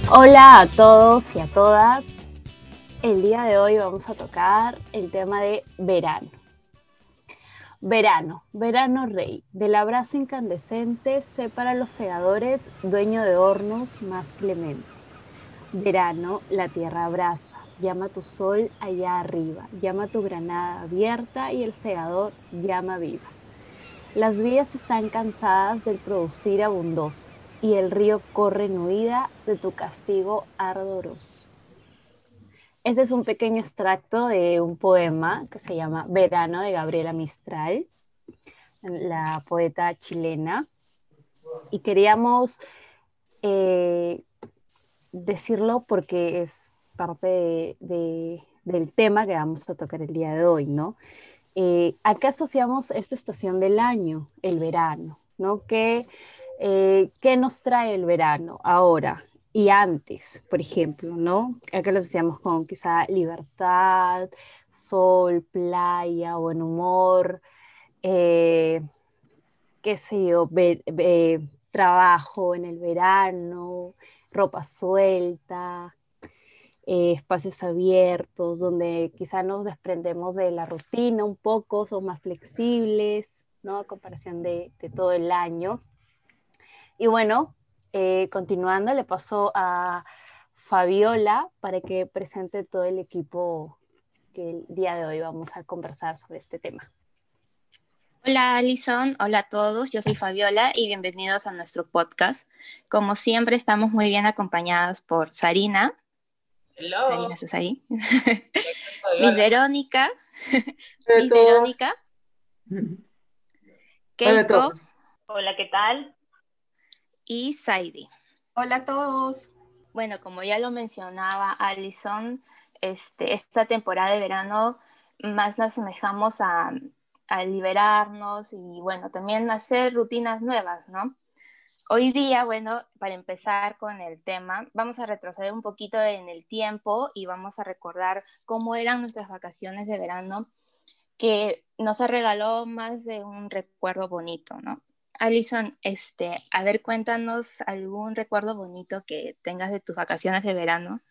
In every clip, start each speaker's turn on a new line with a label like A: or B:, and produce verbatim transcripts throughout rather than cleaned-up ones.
A: Hola a todos y a todas. El día de hoy vamos a tocar el tema de verano. Verano, verano rey, del abrazo incandescente, sé para los segadores, dueño de hornos más clemente. Verano, la tierra abraza, llama tu sol allá arriba, llama tu granada abierta y el segador llama viva. Las vías están cansadas del producir abundoso, y el río corre en huida de tu castigo ardoroso. Este es un pequeño extracto de un poema que se llama Verano de Gabriela Mistral, la poeta chilena, y queríamos eh, decirlo porque es parte de, de, del tema que vamos a tocar el día de hoy, ¿no? Eh, acá asociamos esta estación del año, el verano, ¿no? ¿Qué, eh, ¿Qué nos trae el verano ahora y antes, por ejemplo, ¿no? Acá lo asociamos con quizá libertad, sol, playa, buen humor, eh, qué sé yo, ver, eh, trabajo en el verano, ropa suelta, eh, espacios abiertos, donde quizá nos desprendemos de la rutina un poco, son más flexibles, ¿no? A comparación de, de todo el año. Y bueno, eh, continuando, le paso a Fabiola para que presente todo el equipo que el día de hoy vamos a conversar sobre este tema.
B: Hola Alison, hola a todos, yo soy Fabiola y bienvenidos a nuestro podcast. Como siempre estamos muy bien acompañadas por Sarina.
C: Hello.
B: Sarina, ¿estás ahí? Miss
C: Fabiola.
B: Verónica,
C: Hola a
B: Miss
C: todos.
B: Verónica,
C: Hola a
B: Keiko
C: todos.
D: Hola, ¿qué tal?
B: y Saidi.
E: Hola a todos.
B: Bueno, como ya lo mencionaba Alison, este, esta temporada de verano más nos asemejamos a, a liberarnos y bueno, también hacer rutinas nuevas, ¿no? Hoy día, bueno, para empezar con el tema, vamos a retroceder un poquito en el tiempo y vamos a recordar cómo eran nuestras vacaciones de verano, que nos regaló más de un recuerdo bonito, ¿no? Alison, este, a ver, cuéntanos algún recuerdo bonito que tengas de tus vacaciones de verano.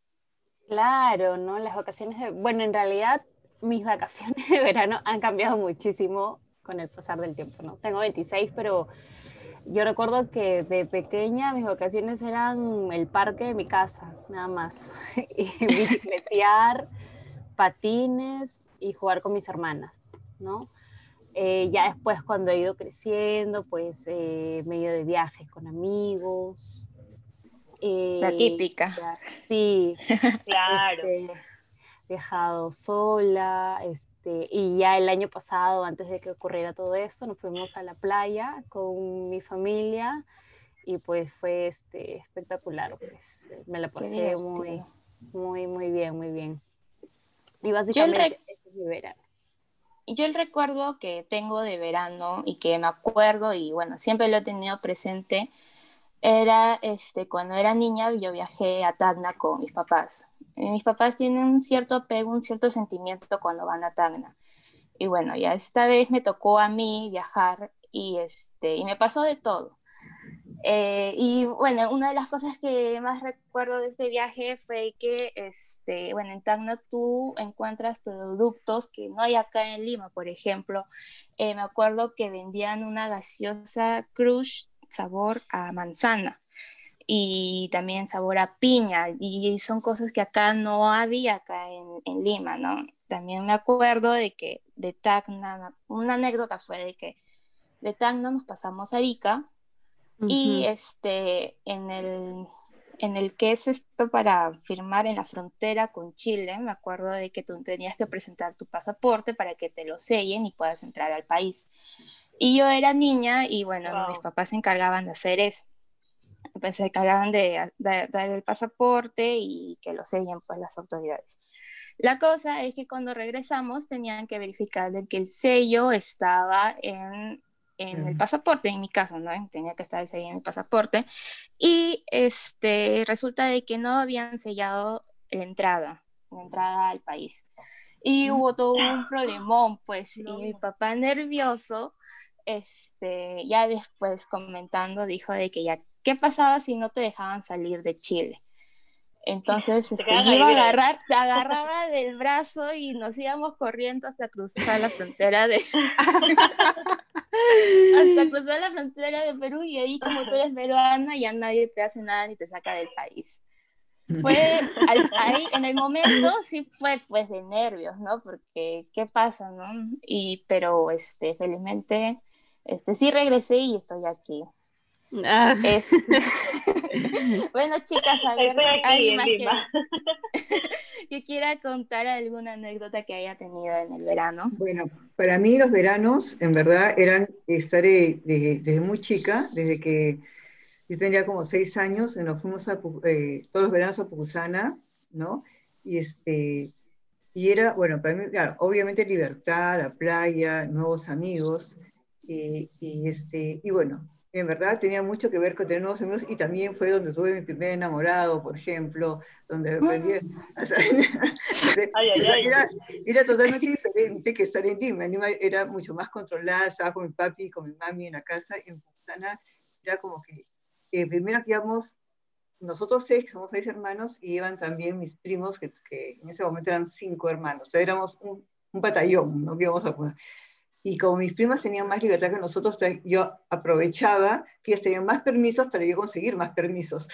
A: Claro, ¿no? Las vacaciones de... Bueno, en realidad mis vacaciones de verano han cambiado muchísimo con el pasar del tiempo, ¿no? Tengo veintiséis, pero yo recuerdo que de pequeña mis vacaciones eran el parque de mi casa, nada más. Y bicicletear, patines y jugar con mis hermanas, ¿no? Eh, ya después cuando he ido creciendo, pues eh, medio de viajes con amigos.
B: La
A: Eh,
B: típica.
A: ya, sí,
D: Claro.
A: este, viajado sola, este, y ya el año pasado, antes de que ocurriera todo eso, nos fuimos a la playa con mi familia y pues fue este, espectacular, pues me la
B: Qué
A: pasé muy,
B: divertido.
A: muy, muy bien, muy bien. Y
B: Yo el,
A: básicamente
B: re
A: ese es mi verano.
B: yo el recuerdo que tengo de verano y que me acuerdo y bueno, siempre lo he tenido presente, era este, cuando era niña yo viajé a Tacna con mis papás. Y mis papás tienen un cierto apego, un cierto sentimiento cuando van a Tacna. Y bueno, ya esta vez me tocó a mí viajar y, este, y me pasó de todo. Eh, y bueno, una de las cosas que más recuerdo de este viaje fue que, este, bueno, en Tacna tú encuentras productos que no hay acá en Lima, por ejemplo. Eh, me acuerdo que vendían una gaseosa Crush sabor a manzana y también sabor a piña, y son cosas que acá no había acá en, en Lima, ¿no? También me acuerdo de que de Tacna, una anécdota fue de que de Tacna nos pasamos a Arica y
A: Uh-huh.
B: este, en el, en el que es esto para firmar en la frontera con Chile, me acuerdo de que tú tenías que presentar tu pasaporte para que te lo sellen y puedas entrar al país. Y yo era niña y bueno, mis
D: Wow.
B: papás se encargaban de hacer eso. Pues se encargaban de, de dar el pasaporte y que lo sellen pues las autoridades. La cosa es que cuando regresamos tenían que verificar de que el sello estaba en, en el pasaporte, en mi caso, ¿no? Tenía que estar el sello en el pasaporte. Y este, resulta de que no habían sellado la entrada, la entrada al país. Y hubo todo un problemón, pues,
D: No.
B: y mi papá nervioso, este, ya después comentando, dijo de que ya, ¿qué pasaba si no te dejaban salir de Chile? Entonces,
D: Se
B: este,
D: quedan
B: yo
D: a
B: iba a
D: vivir ahí.
B: agarrar, te agarraba del brazo y nos íbamos corriendo hasta cruzar la frontera de, hasta cruzar la frontera de Perú, y ahí como tú eres peruana ya nadie te hace nada ni te saca del país. Fue al- ahí en el momento sí fue pues de nervios, ¿no? Porque qué pasa, ¿no? Y pero este felizmente este sí regresé y estoy aquí.
A: Ah.
B: Es bueno, chicas, a ver,
D: Estoy aquí
B: alguien
D: en
B: más que,
D: Lima.
B: que quiera contar alguna anécdota que haya tenido en el verano.
C: Bueno, para mí los veranos en verdad eran estar eh, desde, desde muy chica, desde que yo tenía como seis años, y nos fuimos a, Pu- eh, todos los veranos a Pucusana, ¿no? Y, este, y era, bueno, para mí, claro, obviamente libertad, la playa, nuevos amigos, y, y, este, y bueno, en verdad tenía mucho que ver con tener nuevos amigos, y también fue donde tuve mi primer enamorado, por ejemplo, donde aprendí a salir. Entonces,
D: Ay, ay,
C: o sea,
D: ay.
C: era, era totalmente diferente que estar en Lima. En Lima era mucho más controlada, estaba con mi papi y con mi mami en la casa, y en Pucusana era como que, eh, primero que íbamos nosotros seis, somos seis hermanos, y iban también mis primos, que, que en ese momento eran cinco hermanos, o sea, éramos un, un batallón, ¿no? Que íbamos a poner. Y como mis primas tenían más libertad que nosotros, yo aprovechaba que ellas tenían más permisos para yo conseguir más permisos.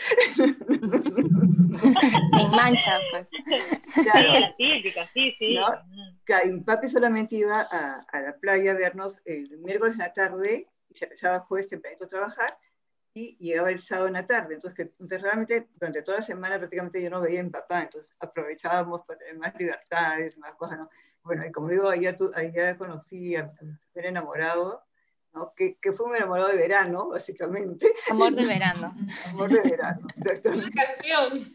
B: En mancha, pues.
D: Sí,
C: Claro,
D: la típica, sí,
C: ¿no?
D: sí.
C: Claro, y mi papi solamente iba a, a la playa a vernos el miércoles en la tarde, y se empezaba el jueves tempranito a trabajar, y llegaba el sábado en la tarde. Entonces, que, entonces, realmente durante toda la semana prácticamente yo no veía a mi papá, entonces aprovechábamos para tener más libertades, más cosas, ¿no? Bueno, y como digo, allá, tu, allá conocí a, a mi primer enamorado, ¿no? Que, que fue un enamorado de verano, básicamente.
B: Amor de verano.
C: Amor de verano,
F: Una
C: exactamente.
F: canción.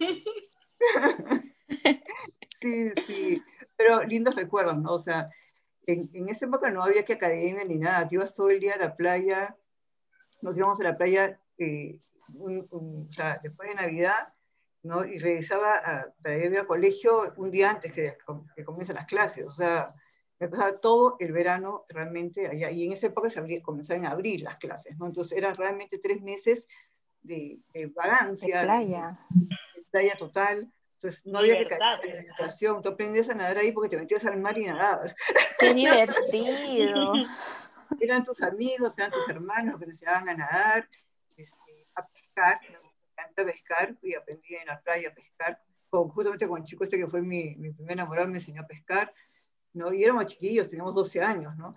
C: Sí, sí, pero lindos recuerdos, ¿no? O sea, en, en esa época no había que academia ni nada, te ibas todo el día a la playa, nos íbamos a la playa, eh, un- un- o sea, después de Navidad, ¿no? Y regresaba a, para ir al colegio un día antes que, que comiencen las clases, o sea, me pasaba todo el verano realmente allá, y en esa época se abría, comenzaban a abrir las clases, ¿no? Entonces eran realmente tres meses de, de
B: De
C: vagancia, de,
B: playa.
C: de playa total. Entonces no había que caer
D: Libertad.
C: en la natación, tú aprendías a nadar ahí porque te metías al mar y nadabas.
B: Qué divertido.
C: Eran tus amigos, eran tus hermanos que te enseñaban a nadar, este, a pescar, me encanta pescar, y aprendí en la playa a pescar, con, justamente con el chico este que fue mi, mi primer enamorado, me enseñó a pescar, ¿no? Y éramos chiquillos, teníamos doce años, ¿no?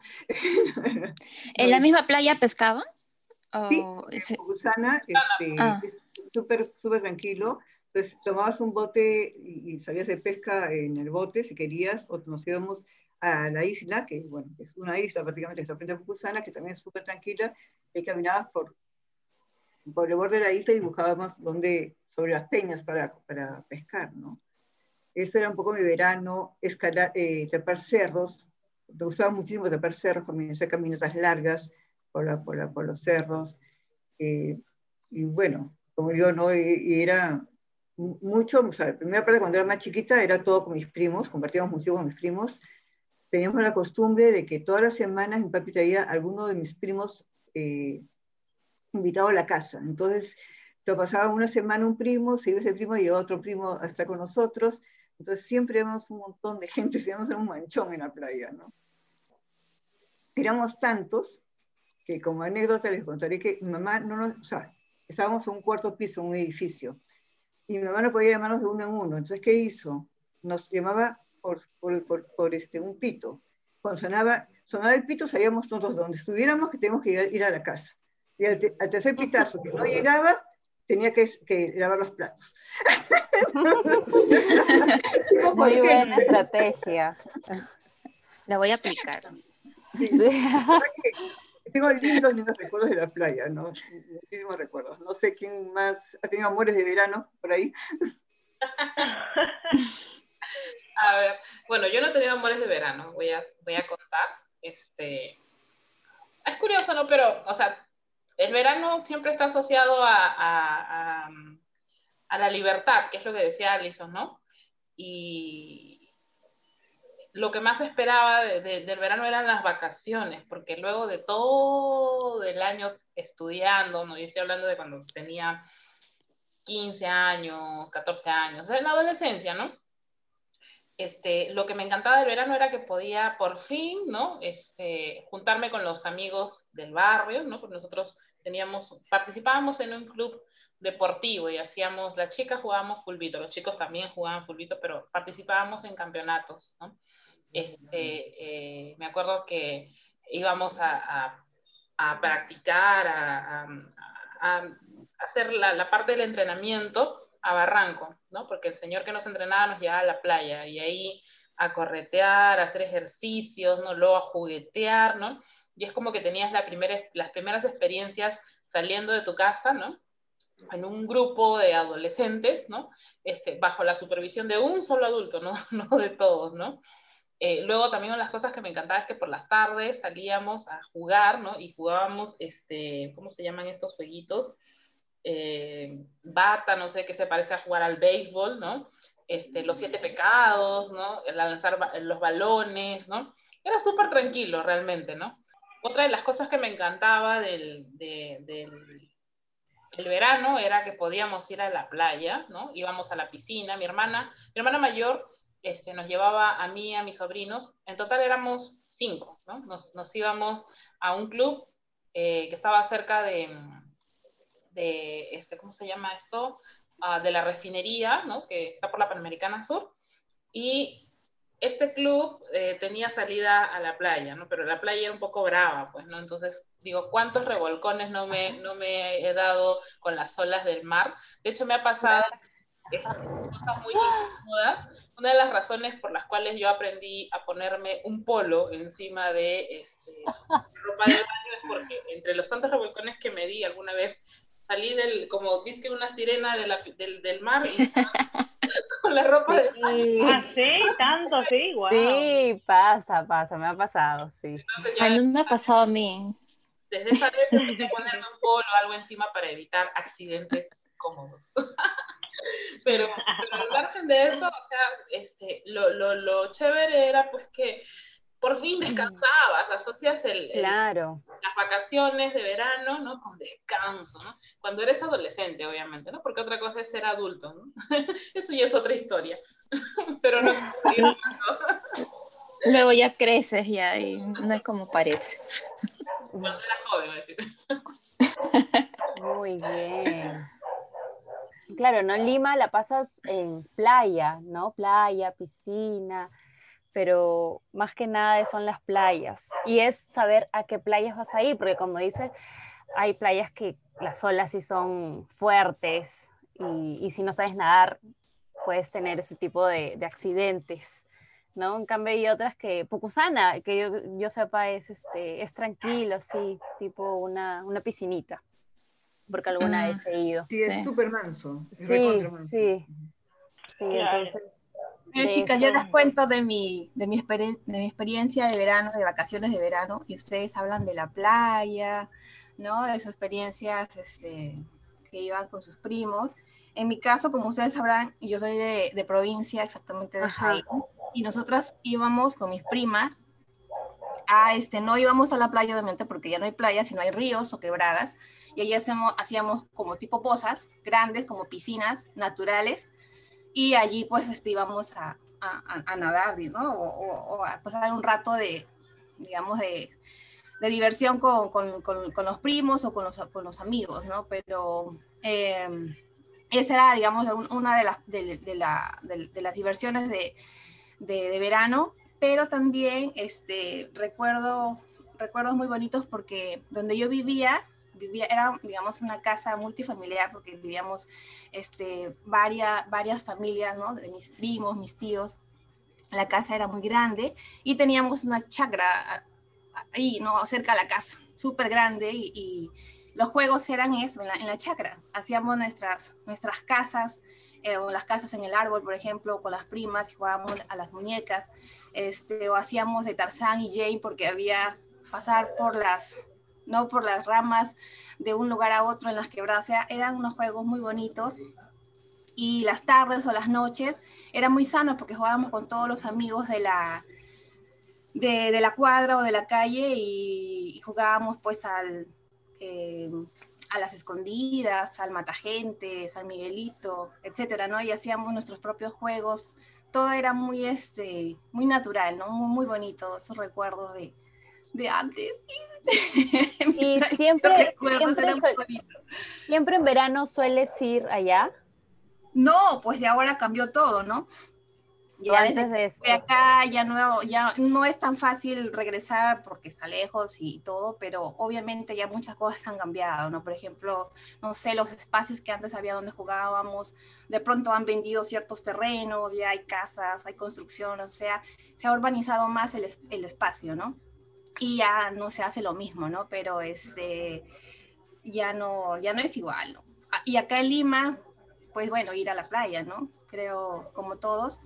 B: ¿En
C: No,
B: la
C: y
B: misma playa pescaban?
C: sí,
B: ¿O ese-
C: Gusana, este,
B: Ah,
C: es súper, súper tranquilo. Entonces tomabas un bote y, y salías de pesca en el bote si querías, o nos íbamos a la isla, que bueno, es una isla prácticamente que está frente a Fucusana, que también es súper tranquila, y caminabas por, por el borde de la isla y buscábamos dónde, sobre las peñas para, para pescar, ¿no? Eso era un poco mi verano, escalar, eh, trepar cerros, me gustaba muchísimo trepar cerros, hacer caminatas largas por, la, por, la, por los cerros, eh, y bueno, como digo, ¿no? Y, y era mucho, o sea, la primera parte cuando era más chiquita era todo con mis primos, compartíamos mucho con mis primos, teníamos la costumbre de que todas las semanas mi papi traía a alguno de mis primos eh, invitado a la casa, entonces te pasaba una semana un primo, se iba ese primo y llegaba otro primo a estar con nosotros, entonces siempre éramos un montón de gente, íbamos a un manchón en la playa, ¿no? Éramos tantos que como anécdota les contaré que mi mamá no nos, o sea, estábamos en un cuarto piso, en un edificio, y mi mamá no podía llamarnos de uno en uno, entonces, ¿qué hizo? Nos llamaba por, por, por, por este, un pito. Cuando sonaba, sonaba el pito, sabíamos nosotros donde estuviéramos que teníamos que ir, ir a la casa. Y al, te, al tercer pitazo, que no llegaba, tenía que, que lavar los platos. Digo, ¿por
A: Muy
C: qué?
A: buena estrategia.
B: la voy a aplicar.
C: Sí, la verdad que tengo lindos, lindos recuerdos de la playa, ¿no? Muchísimos recuerdos. No sé quién más ha tenido amores de verano por ahí.
F: A ver, bueno, yo no he tenido amores de verano, voy a, voy a contar. Este, es curioso, ¿no? Pero, o sea, el verano siempre está asociado a, a, a, a la libertad, que es lo que decía Alison, ¿no? Y lo que más esperaba de, de, del verano eran las vacaciones, porque luego de todo el año estudiando, ¿no? Yo estoy hablando de cuando tenía quince años, catorce años, o sea, en la adolescencia, ¿no? Este, lo que me encantaba del verano era que podía por fin, ¿no? Este, juntarme con los amigos del barrio, ¿no? Porque nosotros teníamos, participábamos en un club deportivo y hacíamos, las chicas jugábamos fulbito, los chicos también jugaban fulbito, pero participábamos en campeonatos, ¿no? Este, eh, me acuerdo que íbamos a, a, a practicar, a, a, a hacer la, la parte del entrenamiento a Barranco, ¿no? Porque el señor que nos entrenaba nos llevaba a la playa y ahí a corretear, a hacer ejercicios, ¿no? Luego a juguetear, ¿no? Y es como que tenías la primera, las primeras experiencias saliendo de tu casa, ¿no? En un grupo de adolescentes, ¿no? Este, bajo la supervisión de un solo adulto, ¿no? No de todos, ¿no? Eh, luego también una de las cosas que me encantaba es que por las tardes salíamos a jugar, ¿no? Y jugábamos, este, ¿cómo se llaman estos jueguitos? Eh, bata, no sé, que se parece a jugar al béisbol, ¿no? Este, los siete pecados, ¿no? El lanzar ba los balones, ¿no? Era súper tranquilo realmente, ¿no? Otra de las cosas que me encantaba del, de, del el verano era que podíamos ir a la playa, ¿no? Íbamos a la piscina, mi hermana, mi hermana mayor este, nos llevaba a mí y a mis sobrinos, en total éramos cinco, ¿no? Nos, nos íbamos a un club eh, que estaba cerca de de, este, ¿cómo se llama esto? Uh, de la refinería, ¿no? Que está por la Panamericana Sur, y este club eh, tenía salida a la playa, ¿no? Pero la playa era un poco brava, pues, ¿no? Entonces, digo, ¿cuántos revolcones no me, no me he dado con las olas del mar? De hecho, me ha pasado este, cosas muy incómodas. Una de las razones por las cuales yo aprendí a ponerme un polo encima de este, ropa de baño es porque entre los tantos revolcones que me di alguna vez salí del, como disque una sirena de la, del, del mar y con la ropa
A: sí.
F: de baño.
D: Ah, sí, tanto, sí, wow.
A: Sí, pasa, pasa, me ha pasado, sí.
B: Ay, no me ha pasado a mí.
F: Desde esa vez empecé a ponerme un polo o algo encima para evitar accidentes cómodos. pero, pero al margen de eso, o sea, este, lo, lo, lo chévere era pues que por fin descansabas, asocias el, el,
A: claro.
F: las vacaciones de verano, ¿no? Con descanso, ¿no? Cuando eres adolescente, obviamente, ¿no? Porque otra cosa es ser adulto, ¿no? Eso ya es otra historia. Pero no quiero
B: Luego ya creces ya y no es como parece.
F: Cuando era joven, voy a decir.
A: Muy bien. Claro, ¿no? En Lima la pasas en playa, ¿no? Playa, piscina, pero más que nada son las playas. Y es saber a qué playas vas a ir, porque como dices, hay playas que las olas sí son fuertes y, y si no sabes nadar, puedes tener ese tipo de, de accidentes, ¿no? En cambio hay otras que, Pucusana, que yo, yo sepa, es, este, es tranquilo, sí, tipo una, una piscinita, porque alguna
B: Mm,
A: vez he ido.
C: Sí, es
B: sí.
C: súper manso. Es
A: Sí,
C: recontra manso.
A: sí, sí,
D: Claro.
A: entonces...
E: Bueno,
A: de
E: chicas, yo
A: eso-
E: les cuento de mi, de, mi experien- de mi experiencia de verano, de vacaciones de verano, y ustedes hablan de la playa, ¿no? De sus experiencias este, que iban con sus primos. En mi caso, como ustedes sabrán, yo soy de, de provincia, exactamente de
A: Ajá.
E: Jaén, y nosotras íbamos con mis primas a, este, no íbamos a la playa, obviamente, porque ya no hay playa, sino hay ríos o quebradas, y ahí hacemos, hacíamos como tipo pozas grandes, como piscinas naturales, y allí pues este, íbamos a, a, a nadar, ¿no? O, o, o, a pasar un rato de, digamos, de, de diversión con, con, con, con, los primos o con los, con los amigos, ¿no? Pero eh, esa era, digamos, una de las, de, de la, de, de las diversiones de, de, de verano, pero también este, recuerdo, recuerdos muy bonitos porque donde yo vivía, vivía, era, digamos, una casa multifamiliar porque vivíamos este, varias, varias familias, ¿no? De mis primos, mis tíos. La casa era muy grande y teníamos una chacra ahí, ¿no? Cerca de la casa, súper grande y, y los juegos eran eso, en la, en la chacra. Hacíamos nuestras, nuestras casas, eh, o las casas en el árbol, por ejemplo, con las primas y jugábamos a las muñecas, este, o hacíamos de Tarzán y Jane porque había pasar por las, no por las ramas de un lugar a otro en las quebradas. O sea, eran unos juegos muy bonitos y las tardes o las noches eran muy sanos porque jugábamos con todos los amigos de la, de, de la cuadra o de la calle y, y jugábamos pues al, eh, a las escondidas, al matagente, San Miguelito, etcétera, ¿no? Y hacíamos nuestros propios juegos. Todo era muy, este, muy natural, ¿no? Muy, muy bonito, esos recuerdos de, de antes.
A: Y
E: Mis
A: siempre,
E: recuerdos
A: siempre,
E: eran muy
A: suel-
E: bonitos.
A: siempre en verano sueles ir allá,
E: No, pues de ahora cambió todo, ¿no?
A: o
E: Ya desde
A: antes
E: que
A: de
E: estoy
A: esto.
E: acá ya no, ya no es tan fácil regresar porque está lejos y todo, pero obviamente ya muchas cosas han cambiado, ¿no? Por ejemplo, no sé, los espacios que antes había donde jugábamos, de pronto han vendido ciertos terrenos, ya hay casas, hay construcción, o sea, se ha urbanizado más el, es- el espacio, ¿no? Y ya no se hace lo mismo, ¿no? Pero este, ya no, ya no es igual, ¿no? Ah, y acá en Lima, pues bueno, ir a la playa, ¿no? Creo, como todos,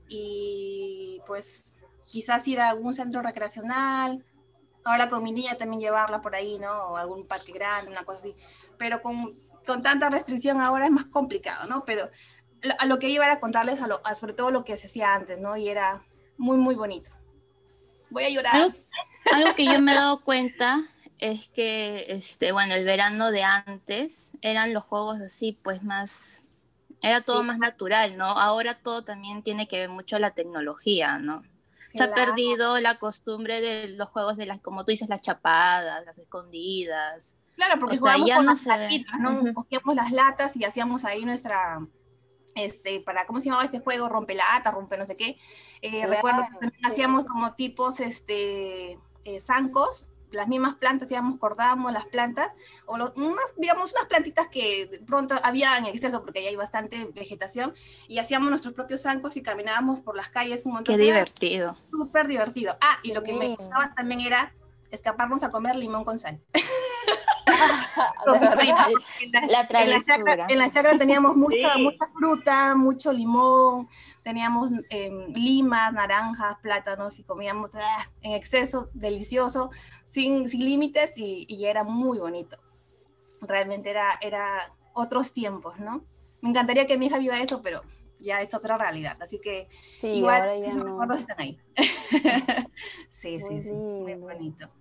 E: y pues quizás ir a algún centro recreacional, ahora con mi niña también llevarla por ahí, ¿no? O algún parque grande, una cosa así, pero con, con tanta restricción ahora es más complicado, ¿no? Pero lo- a lo que iba era contarles a lo, a sobre todo lo que se hacía antes, ¿no? Y era muy, muy bonito. Voy a llorar.
B: Algo, algo que yo me he dado cuenta es que, este, bueno, el verano de antes eran los juegos así, pues más, era todo
E: Sí,
B: más natural, ¿no? Ahora todo también tiene que ver mucho la tecnología, ¿no? Se ha
E: claro.
B: perdido la costumbre de los juegos de las, como tú dices, las chapadas, las escondidas.
E: Claro,
B: O
E: porque
B: sea,
E: jugábamos
B: ya
E: con
B: no
E: las
B: se ve.
E: latitas, ¿no?
B: Ujú.
E: Cogíamos las latas y hacíamos ahí nuestra, este, para, ¿cómo se llamaba este juego? Rompe lata, rompe no sé qué. Eh, recuerdo que
A: Claro,
E: también
A: sí.
E: hacíamos como tipos, este, eh, zancos, las mismas plantas, íbamos, cortábamos las plantas, o los, unas, digamos, unas plantitas que de pronto había en exceso, porque ya hay bastante vegetación, y hacíamos nuestros propios zancos y caminábamos por las calles un montón.
B: Qué
E: Era
B: divertido.
E: súper divertido. Ah, y lo que me
A: Sí.
E: gustaba también era escaparnos a comer limón con sal.
A: De
E: Con mi prima,
A: verdad.
E: porque en la,
B: La
E: en la chacra,
B: travesura.
E: en la chacra teníamos mucha,
D: Sí.
E: mucha fruta, mucho limón, teníamos eh, limas, naranjas, plátanos y comíamos ah, en exceso, delicioso, sin, sin límites y, y era muy bonito. Realmente era, era otros tiempos, ¿no? Me encantaría que mi hija viva eso, pero ya es otra realidad. Así que
A: Sí,
E: igual
A: ahora ya
E: esos
A: no.
E: recuerdos están ahí. Sí,
A: Muy
E: sí, sí, muy
A: lindo.
E: bonito.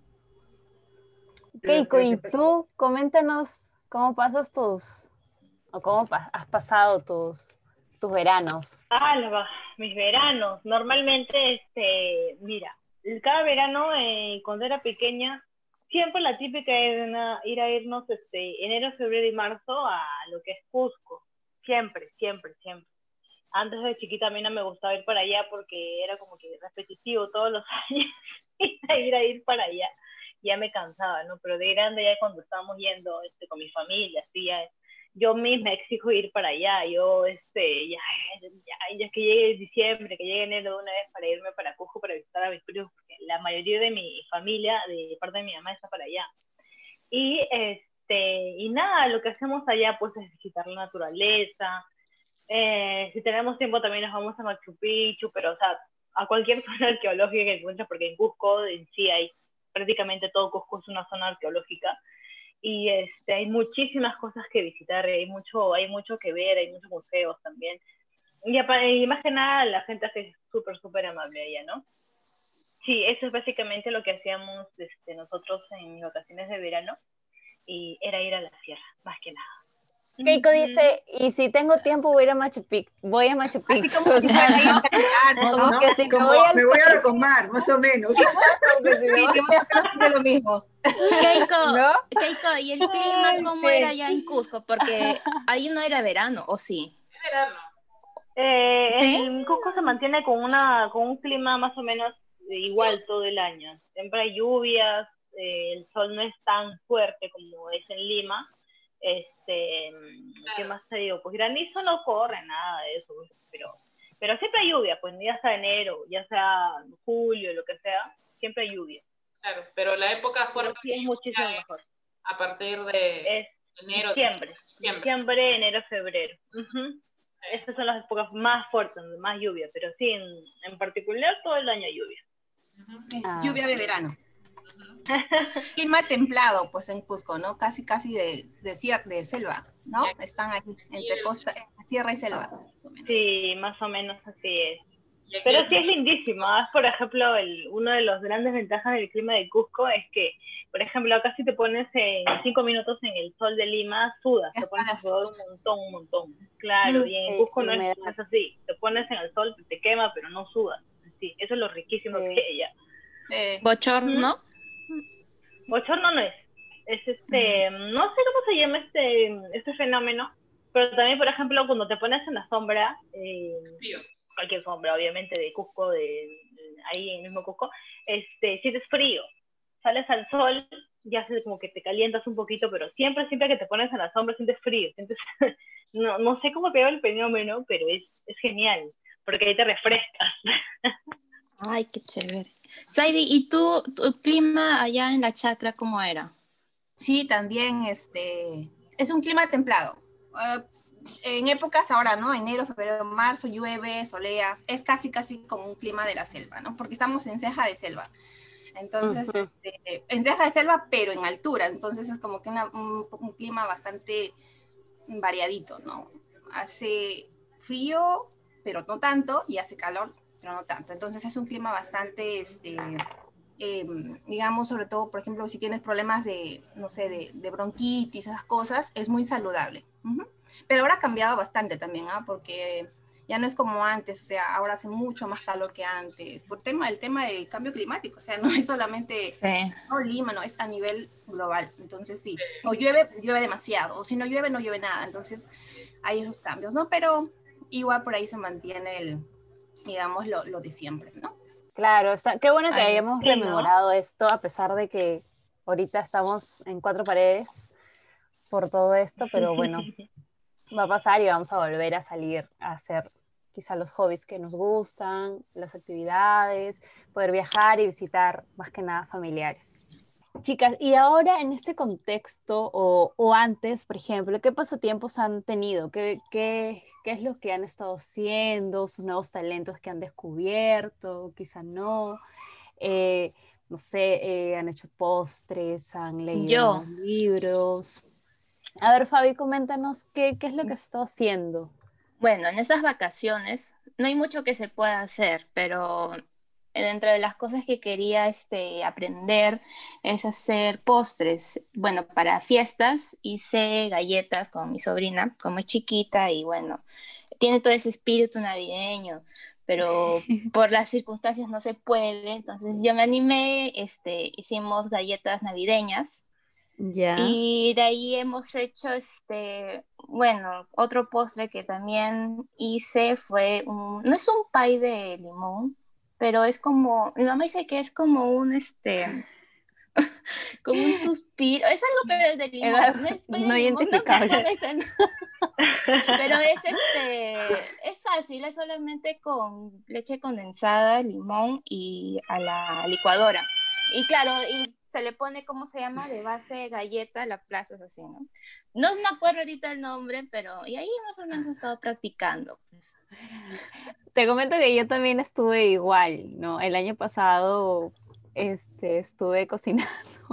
A: Keiko,
C: Lo
A: y
C: que pasa-
A: tú, coméntanos cómo pasas tus, o cómo pa- has pasado tus, tus veranos.
D: Alba, mis veranos. Normalmente, este, mira, cada verano, eh, cuando era pequeña, siempre la típica era ir a irnos este, enero, febrero y marzo a lo que es Cusco. Siempre, siempre, siempre. Antes de chiquita a mí no me gustaba ir para allá porque era como que repetitivo todos los años ir a ir, a ir para allá. Ya me cansaba, ¿no? Pero de grande ya cuando estábamos yendo este, con mi familia, así ya, yo misma exijo ir para allá. Yo, este, ya, ya, ya que llegue diciembre, que llegue enero de una vez para irme para Cusco para visitar a mis primos, porque la mayoría de mi familia, de parte de mi mamá, está para allá. Y, este, y nada, lo que hacemos allá pues es visitar la naturaleza. Eh, si tenemos tiempo también nos vamos a Machu Picchu, pero o sea, a cualquier zona arqueológica que encuentres, porque en Cusco en sí hay prácticamente todo Cusco es una zona arqueológica y este, hay muchísimas cosas que visitar, hay mucho, hay mucho que ver, hay muchos museos también. Y, y más que nada la gente es súper, súper amable allá, ¿no? Sí, eso es básicamente lo que hacíamos este, nosotros en mis vacaciones de verano y era ir a la sierra, más que nada.
A: Keiko dice, y si tengo tiempo voy a ir a Machu Picchu, voy a Machu
E: Así
A: Picchu.
E: como
A: O
E: si
A: sea,
E: fuera ahí,
A: ¿no?
E: claro,
A: Como
C: ¿no?
A: que si me
C: Como
A: voy al
C: me voy a recomar, más o menos.
A: como que si me
E: sí,
A: voy,
E: que más o menos hace lo mismo.
B: Keiko,
A: ¿no?
B: Keiko, ¿y el clima
D: Ay,
B: cómo
D: sí.
B: era allá en Cusco? Porque ahí no era verano, ¿o sí?
F: Es verano.
D: Eh,
B: ¿Sí?
D: en Cusco se mantiene con, una, con un clima más o menos igual todo el año. Siempre hay lluvias, eh, el sol no es tan fuerte como es en Lima. Este, ¿qué más te digo? Pues granizo no corre, nada de eso, pero, pero siempre hay lluvia, pues ya sea enero, ya sea julio, lo que sea, siempre hay lluvia.
F: Claro, pero la época
D: Pero
F: fuerte
D: sí es muchísimo mejor.
F: a partir de
D: Es
F: enero.
D: diciembre,
F: diciembre.
D: diciembre, enero, febrero. Uh-huh. Estas son las épocas más fuertes, donde más lluvia, pero sí, en, en particular todo el año hay lluvia.
F: Uh-huh.
E: Es
A: Ah,
E: lluvia de verano. Clima templado, pues en Cusco, ¿no? Casi, casi de, de, cier- de selva, ¿no? Están aquí, entre costa, entre sierra y selva, más o menos.
D: Sí, más o menos así es.
F: Y aquí
D: Pero
F: el-
D: sí es lindísimo. ¿Ah? Por ejemplo, el, uno de los grandes ventajas del clima de Cusco es que, por ejemplo, acá si te pones en cinco minutos en el sol de Lima, sudas, te pones a sudar un montón, un montón. Claro,
E: Mm,
D: y en
A: Sí,
D: Cusco
A: la
D: no es,
A: humedad,
D: no es así. Te pones en el sol, te quema, pero no sudas. Sí, eso es lo riquísimo que
A: sí.
D: hay ella.
E: eh,
D: Ujú.
B: Bochorno.
D: Bochorno no es. Es
B: Mm.
D: este, no sé cómo se llama este, este fenómeno, pero también, por ejemplo, cuando te pones en la sombra, eh,
F: frío.
D: cualquier sombra, obviamente, de Cusco, de, de ahí en el mismo Cusco, este, sientes frío. Sales al sol, ya se, como que te calientas un poquito, pero siempre, siempre que te pones en la sombra sientes frío. Sientes, no, no sé cómo pega el fenómeno, pero es, es genial, porque ahí te refrescas.
B: Ay, qué chévere. Saidi, ¿y tú, tu clima allá en la chacra cómo era?
E: sí, también este, es un clima templado. Uh, en épocas ahora, ¿no? Enero, febrero, marzo, llueve, solea. Es casi, casi como un clima de la selva, ¿no? Porque estamos en ceja de selva. Entonces,
A: Ujú.
E: este, en ceja de selva, pero en altura. Entonces es como que una, un, un clima bastante variadito, ¿no? Hace frío, pero no tanto, y hace calor, pero no tanto. Entonces es un clima bastante, este, eh, digamos, sobre todo, por ejemplo, si tienes problemas de, no sé, de, de bronquitis, esas cosas, es muy saludable. Uh-huh. Pero ahora ha cambiado bastante también, ¿ah? ¿eh? Porque ya no es como antes, o sea, ahora hace mucho más calor que antes, por tema, el tema del cambio climático, o sea, no es solamente,
B: Sí.
E: no Lima, no, es a nivel global, entonces sí, o llueve, llueve demasiado, o si no llueve, no llueve nada, entonces hay esos cambios, ¿no? Pero igual por ahí se mantiene el, digamos, lo, lo de siempre, ¿no?
A: Claro, está, qué bueno que
B: Ay,
A: hayamos
D: Sí, ¿no?
A: rememorado esto, a pesar de que ahorita estamos en cuatro paredes por todo esto, pero bueno, va a pasar y vamos a volver a salir a hacer quizá los hobbies que nos gustan, las actividades, poder viajar y visitar más que nada familiares. Chicas, y ahora en este contexto o, o antes, por ejemplo, ¿qué pasatiempos han tenido? ¿Qué, qué, qué es lo que han estado haciendo? ¿Sus nuevos talentos que han descubierto? Quizá no. Eh, no sé, eh, han hecho postres, han leído
B: yo,
A: nuevos libros. A ver, Fabi, coméntanos qué, qué es lo que has estado haciendo.
B: bueno, en esas vacaciones no hay mucho que se pueda hacer, pero dentro de las cosas que quería este, aprender es hacer postres. Bueno, para fiestas hice galletas con mi sobrina, como es chiquita y bueno, tiene todo ese espíritu navideño, pero por las circunstancias no se puede. Entonces yo me animé, este, hicimos galletas navideñas.
A: Ya.
B: Y de ahí hemos hecho, este, bueno, otro postre que también hice fue un, no es un pie de limón, pero es como, mi mamá dice que es como un, este, como un suspiro, es algo pero es de
A: Es
B: limón,
A: algo
B: no es pie de
A: no
B: limón, no me
A: identificable.
B: correcto, pero es este, es fácil, es solamente con leche condensada, limón y a la licuadora. Y claro, y se le pone, ¿cómo se llama? De base galleta, la plaza es así, ¿no? No me acuerdo ahorita el nombre, pero y ahí más o menos he estado practicando.
A: Te comento que yo también estuve igual, ¿no? El año pasado este, estuve cocinando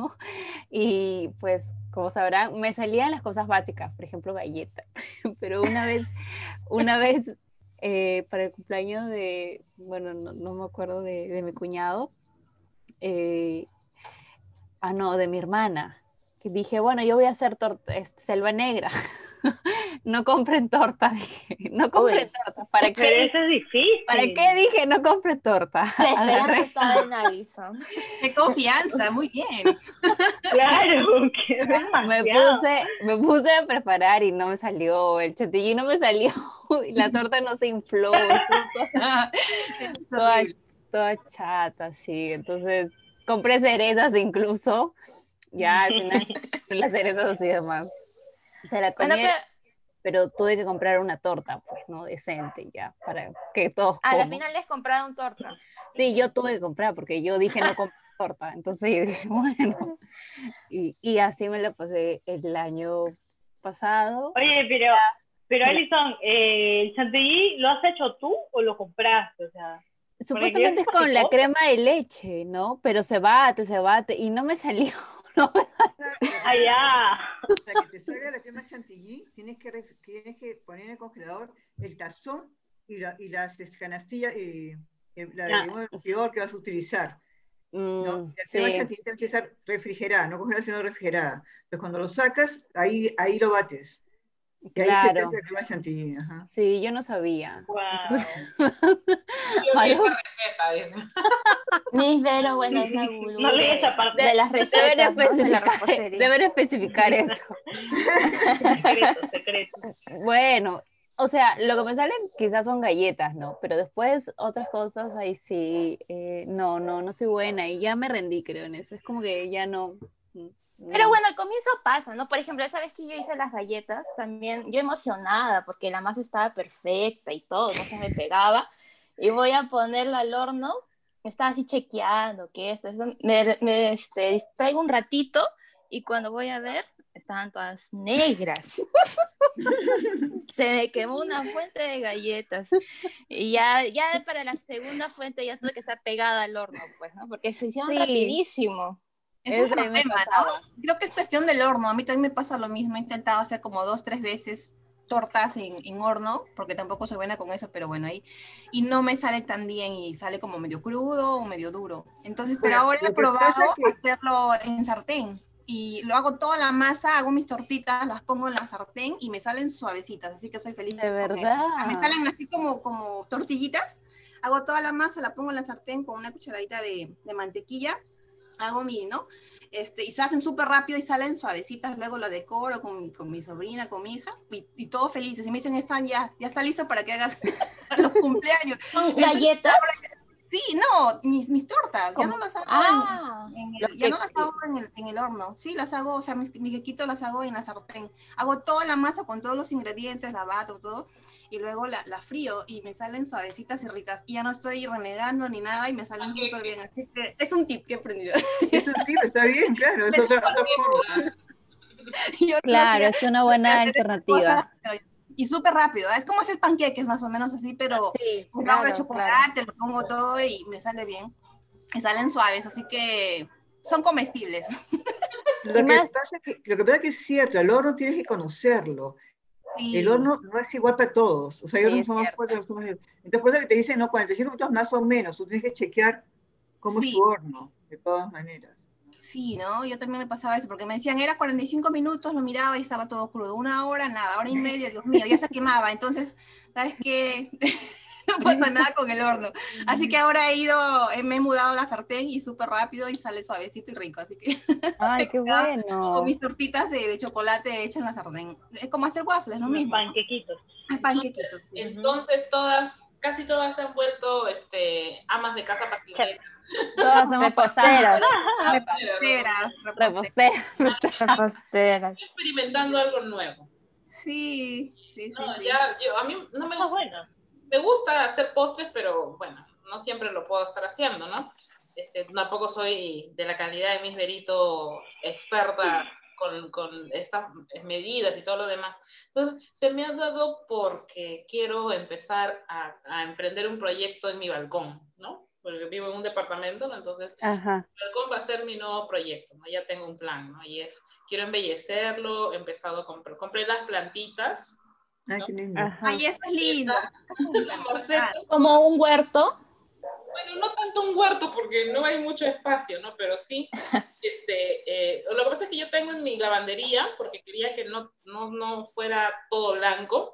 A: y pues, como sabrán, me salían las cosas básicas, por ejemplo, galletas. Pero una vez, una vez eh, para el cumpleaños de, bueno, no, no me acuerdo de, de mi cuñado, eh, ah, no, de mi hermana, que dije, bueno, yo voy a hacer torta, este, selva negra. No compren torta, dije, no compren
B: Uy,
A: torta. ¿Para qué?
D: Pero eso es
A: ¿Para qué
D: difícil.
A: dije no compre torta?
B: la esperanza
A: Agarré,
B: estaba en Alison.
E: ¡Qué confianza! Muy bien.
D: Claro, que es
A: me
D: demasiado.
A: puse, me puse a preparar y no me salió, el chantilly no me salió, y la torta no se infló, estuvo toda,
E: Es
A: toda,
E: terrible.
A: toda chata, sí. Entonces compré cerezas incluso, ya al final las cerezas así de más. Se la
B: Bueno, pero
A: comieron, pero tuve que comprar una torta, pues, ¿no? Decente ya, para que todos
B: a la
A: coman.
B: final les compraron torta.
A: Sí, yo tuve que comprar porque yo dije no comprar torta. Entonces yo dije, bueno, y, y así me la pasé el año pasado.
D: Oye, pero,
A: Ya
D: pero
A: me la-
D: Alison, eh, ¿el chantilly lo has hecho tú o lo compraste? O sea, porque aquí es
A: supuestamente es
D: súper
A: con la
D: rico.
A: crema de leche, ¿no? Pero se bate, se bate, y no me salió. No me-
C: Para que
D: Ah,
C: te salga,
D: ya.
C: para que te salga la crema chantilly, tienes que, ref- tienes que poner en el congelador el tazón y, la, y las este, canastillas, eh, eh, la de
A: Ah,
C: limón peor que vas a utilizar, ¿no?
A: mm,
C: Y la crema
A: sí,
C: chantilly tiene que estar refrigerada, no congelada, sino refrigerada. Entonces, cuando lo sacas, ahí, ahí lo bates. Y ahí se te hace
A: claro.
C: la crema chantilly, ajá.
A: Sí, yo no sabía. Entonces,
D: Wow.
F: Yo vi esa
A: algo
F: receta, dice.
B: Miss Vero, bueno, es la
D: No
B: gurú
D: leí esa
B: de,
D: parte.
B: de
A: de-
B: las
A: deben
B: recetas, ¿no? De la
A: especificar,
B: repostería.
A: deben especificar eso.
D: Secreto, secreto.
A: Bueno, o sea, lo que me salen quizás son galletas, ¿no? Pero después otras cosas, ahí sí, eh, no, no, no soy buena y ya me rendí, creo, en eso. Es como que ya no, mm,
B: Pero
A: no.
B: bueno, al comienzo pasa, ¿no? Por ejemplo, esa vez que yo hice las galletas, también yo emocionada porque la masa estaba perfecta y todo, no se me pegaba. Y voy a ponerla al horno, estaba así chequeando que esto, eso, me, me este, distraigo un ratito y cuando voy a ver, estaban todas negras. Se me quemó una fuente de galletas. Y ya, ya para la segunda fuente ya tuve que estar pegada al horno, pues, ¿no? Porque se hicieron
A: Sí,
B: rapidísimo.
E: Ese es
A: eso
E: el
A: también me
E: problema,
A: pasaba.
E: ¿no? Creo que es cuestión del horno. A mí también me pasa lo mismo. He intentado hacer como dos, tres veces tortas en, en horno, porque tampoco soy buena con eso, pero bueno, ahí. Y no me sale tan bien y sale como medio crudo o medio duro. Entonces, pero
C: Bueno,
E: ahora he
C: lo que
E: probado
C: pasa que,
E: hacerlo en sartén. Y lo hago toda la masa, hago mis tortitas, las pongo en la sartén y me salen suavecitas, así que soy feliz
A: De
E: con eso. Ah, me
A: verdad.
E: salen así como, como tortillitas. Hago toda la masa, la pongo en la sartén con una cucharadita de, de mantequilla, hago mi, ¿no? Este, y se hacen súper rápido y salen suavecitas, luego lo decoro con, con mi sobrina, con mi hija, y, y todos felices, y me dicen, están ya, ya está listo para que hagas los cumpleaños.
B: ¿Son
E: Entonces,
B: galletas?
E: sí, no, mis, mis tortas, ya no
A: Como,
E: las hago en,
B: Ah,
E: en
A: los
E: el, ya no las
A: que,
E: hago en el, en el horno, sí, las hago, o sea, mis, mis quequitos las hago en la sartén, hago toda la masa con todos los ingredientes, la bato, todo, y luego la, la frío y me salen suavecitas y ricas, y ya no estoy renegando ni nada y me salen súper bien, así que es un tip que he aprendido.
C: es un tip, está bien, claro, es otra, otra forma.
E: Yo no
A: claro,
E: hacía
A: es una
E: de
A: buena
E: hacer esas cosas,
A: alternativa.
E: pero- y súper rápido, ¿eh? Es como hacer panqueques más o menos así, pero
A: Sí,
E: pues lo hago de
A: claro, claro.
E: chocolate, lo pongo todo y me sale bien. Y salen suaves, así que son comestibles.
A: Y
C: Lo que
A: más,
C: pasa es que, lo que pasa es que es cierto, el horno tienes que conocerlo. El
E: Sí,
C: horno no es igual para todos, o sea, hay
A: sí,
C: hornos que
A: es
C: son más
A: cierto.
C: fuertes, otros son más... Entonces, por eso que te dicen, no, cuarenta y cinco minutos más o menos, tú tienes que chequear cómo es tu
E: sí,
C: horno, de todas maneras.
E: sí, ¿no? Yo también me pasaba eso, porque me decían, era cuarenta y cinco minutos, lo miraba y estaba todo crudo. Una hora, nada, hora y media, Dios mío, ya se quemaba. Entonces, ¿sabes qué? No pasa nada con el horno. Así que ahora he ido, eh, me he mudado a la sartén y súper rápido y sale suavecito y rico. Así que
A: Ay,
E: me
A: qué
E: quedaba con
A: bueno.
E: mis tortitas de, de chocolate hechas en la sartén. Es como hacer waffles, lo
D: Unos
E: mismo, ¿no?
D: panquequitos.
E: Panquequitos, sí.
F: Entonces todas, casi todas se han vuelto este, amas de casa
D: Chef.
F: pastelera.
A: Todas somos pasteras,
B: reposteras.
E: Reposteras, reposteras.
A: reposteras.
B: Reposteras.
F: Experimentando algo nuevo.
E: Sí, sí, sí,
F: No,
E: sí.
F: ya, yo, a mí no me
D: Ah,
F: gusta,
D: bueno.
F: me gusta hacer postres, pero bueno, no siempre lo puedo estar haciendo, ¿no? Este, tampoco soy de la calidad de Miss Berito experta con, con estas medidas y todo lo demás. Entonces, se me ha dado porque quiero empezar a, a emprender un proyecto en mi balcón, ¿no? Porque vivo en un departamento, ¿no? Entonces
A: Ajá.
F: el balcón va a ser mi nuevo proyecto, ¿no? Ya tengo un plan, ¿no? Y es, quiero embellecerlo, he empezado a comprar, compré las plantitas,
C: Ay,
F: ¿no?
C: qué lindo.
A: Ajá.
E: Ay, eso es lindo.
F: La maceta,
B: Como un huerto.
F: bueno, no tanto un huerto porque no hay mucho espacio, ¿no? Pero sí, este, eh, lo que pasa es que yo tengo en mi lavandería, porque quería que no, no, no fuera todo blanco,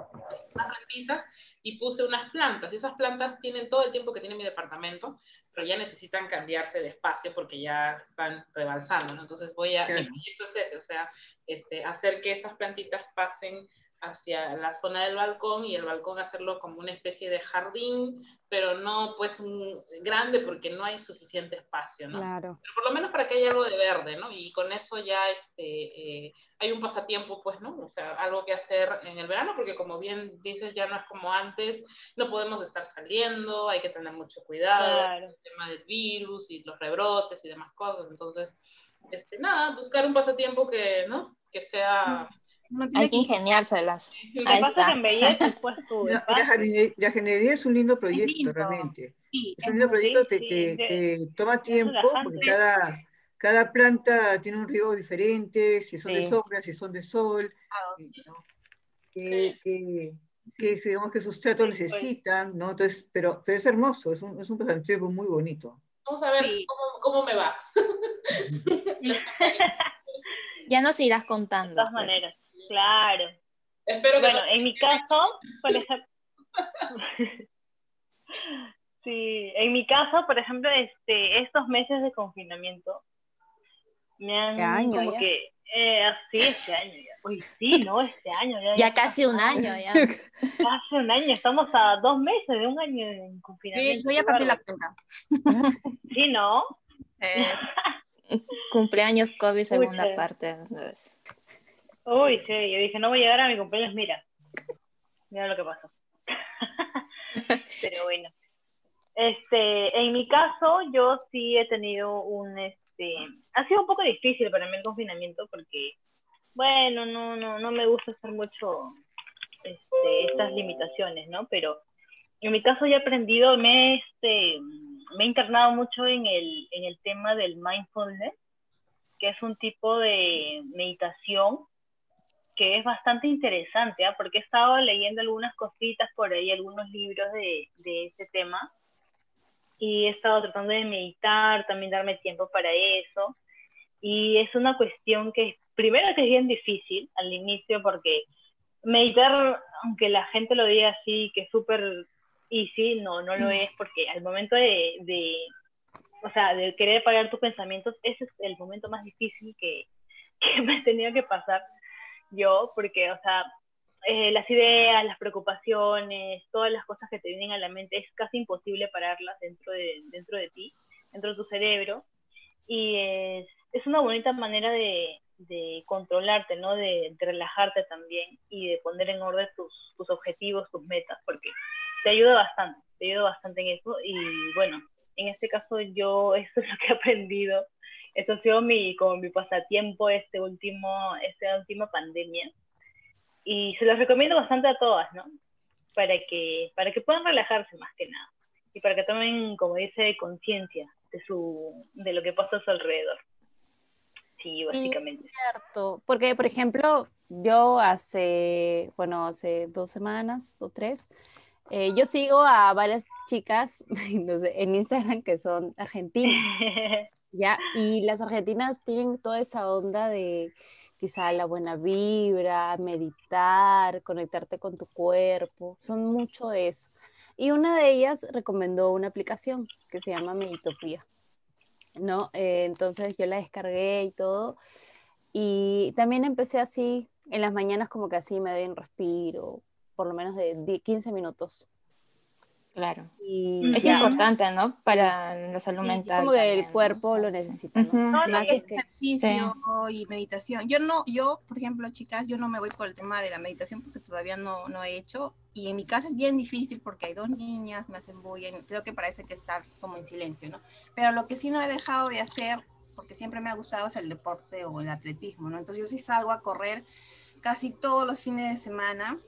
F: unas repisas, y puse unas plantas. Y esas plantas tienen todo el tiempo que tiene mi departamento, pero ya necesitan cambiarse de espacio porque ya están rebalsando, ¿no? Entonces voy a,
C: Claro.
F: mi proyecto es ese, o sea, este, hacer que esas plantitas pasen hacia la zona del balcón y el balcón hacerlo como una especie de jardín, pero no pues un, grande porque no hay suficiente espacio, ¿no?
A: Claro.
F: Pero por lo menos para que haya algo de verde, ¿no? Y con eso ya este, eh, hay un pasatiempo, pues, ¿no? O sea, algo que hacer en el verano, porque como bien dices, ya no es como antes, no podemos estar saliendo, hay que tener mucho cuidado,
D: Claro.
F: el tema del virus y los rebrotes y demás cosas. Entonces, este, nada, buscar un pasatiempo que, ¿no? Que sea...
E: Uno
B: Hay
E: tiene
B: que
E: que
B: ingeniárselas.
D: Lo que
B: Ahí
D: pasa es que
B: está.
D: embelleces pues tu
C: No, y la
D: espacio.
C: jardinería, la jardinería es un lindo
E: es
C: proyecto,
E: lindo.
C: realmente.
E: Sí,
C: Es
E: es
C: un lindo
E: muy
C: proyecto
D: Sí,
C: que,
D: sí,
C: que,
D: de-
C: que toma
D: es
C: tiempo, porque
D: relajante.
C: cada, cada planta tiene un riego diferente, si son de
A: Sí.
C: sombra, si son de sol, y,
E: lindo.
C: ¿no?
F: Sí.
C: Que, que que digamos que sustrato
D: Sí, pues.
C: necesitan, ¿no? Entonces, pero, pero es hermoso, es un, es un pasatiempo muy bonito.
F: Vamos a ver
E: Sí.
F: cómo, cómo me va. Les contaré.
B: Ya nos irás
D: De
B: contando,
D: todas
B: pues.
D: maneras, claro.
F: Espero que
D: Bueno,
F: no.
D: en mi caso, por ejemplo, sí, en mi caso, por ejemplo, este, estos meses de confinamiento me
A: ¿Qué
D: han
A: año
D: como
A: ya?
D: que, eh, así este año ya. Uy, sí, ¿no? Este año ya, ya
B: Ya
D: ha
B: casi un
D: pasado.
B: año, ya.
D: Hace un año, estamos a dos meses de un año en
E: Yo,
D: confinamiento,
E: yo
D: qué
E: ya perdí la
D: bárbaro.
E: cuenta.
D: Sí, ¿no?
E: Eh,
B: Cumpleaños COVID segunda
D: Pucha.
B: parte. pues.
D: Uy, sí, yo dije, no voy a llegar a mi cumpleaños, mira, mira lo que pasó. Pero bueno, este, en mi caso, yo sí he tenido un, este, ha sido un poco difícil para mí el confinamiento porque, bueno, no, no, no me gusta hacer mucho, este, estas limitaciones, ¿no? Pero en mi caso ya he aprendido, me, este, me he internado mucho en el, en el tema del mindfulness, que es un tipo de meditación que es bastante interesante, ¿eh? Porque he estado leyendo algunas cositas por ahí, algunos libros de, de ese tema, y he estado tratando de meditar, también darme tiempo para eso, y es una cuestión que primero que es bien difícil al inicio, porque meditar, aunque la gente lo diga así, que es súper easy, no, no lo es, porque al momento de, de, o sea, de querer parar tus pensamientos, ese es el momento más difícil que, que me he tenido que pasar yo, porque, o sea, eh, las ideas, las preocupaciones, todas las cosas que te vienen a la mente, es casi imposible pararlas dentro de, dentro de ti, dentro de tu cerebro, y es, es una bonita manera de, de controlarte, ¿no? De, de relajarte también y de poner en orden tus, tus objetivos, tus metas, porque te ayuda bastante, te ayuda bastante en eso, y bueno, en este caso yo, eso es lo que he aprendido, eso ha sido mi, como mi pasatiempo este último, esta última pandemia, y se los recomiendo bastante a todas, ¿no? Para que, para que puedan relajarse más que nada, y para que tomen, como dice, conciencia de, su, de lo que pasa a su alrededor. Sí,
A: Sí,
D: básicamente.
A: cierto. Porque, por ejemplo, yo hace, bueno, hace dos semanas o tres, eh, yo sigo a varias chicas no sé, en Instagram que son argentinas, ¿ya? Y las argentinas tienen toda esa onda de quizá la buena vibra, meditar, conectarte con tu cuerpo, son mucho de eso. Y una de ellas recomendó una aplicación que se llama Meditopía, ¿no? Eh, entonces yo la descargué y todo, y también empecé así, en las mañanas como que así me doy un respiro, por lo menos de diez, quince minutos.
B: Claro.
A: Y
B: Es
A: ya,
D: Ujú.
B: importante, ¿no?
A: sí,
B: Para la salud
A: sí,
B: mental
A: como que el
B: también, ¿no?
A: cuerpo lo
B: Sí.
A: necesita, ¿no?
B: Ujú.
E: todo lo
A: Más
E: que es
D: Sí.
A: que,
E: ejercicio y meditación. Yo no, yo, por ejemplo, chicas, yo no me voy por el tema de la meditación porque todavía no, no he hecho. Y en mi casa es bien difícil porque hay dos niñas, me hacen bulla, y creo que parece que estar como en silencio, ¿no? Pero lo que sí no he dejado de hacer, porque siempre me ha gustado, es el deporte o el atletismo, ¿no? Entonces yo sí salgo a correr casi todos los fines de semana.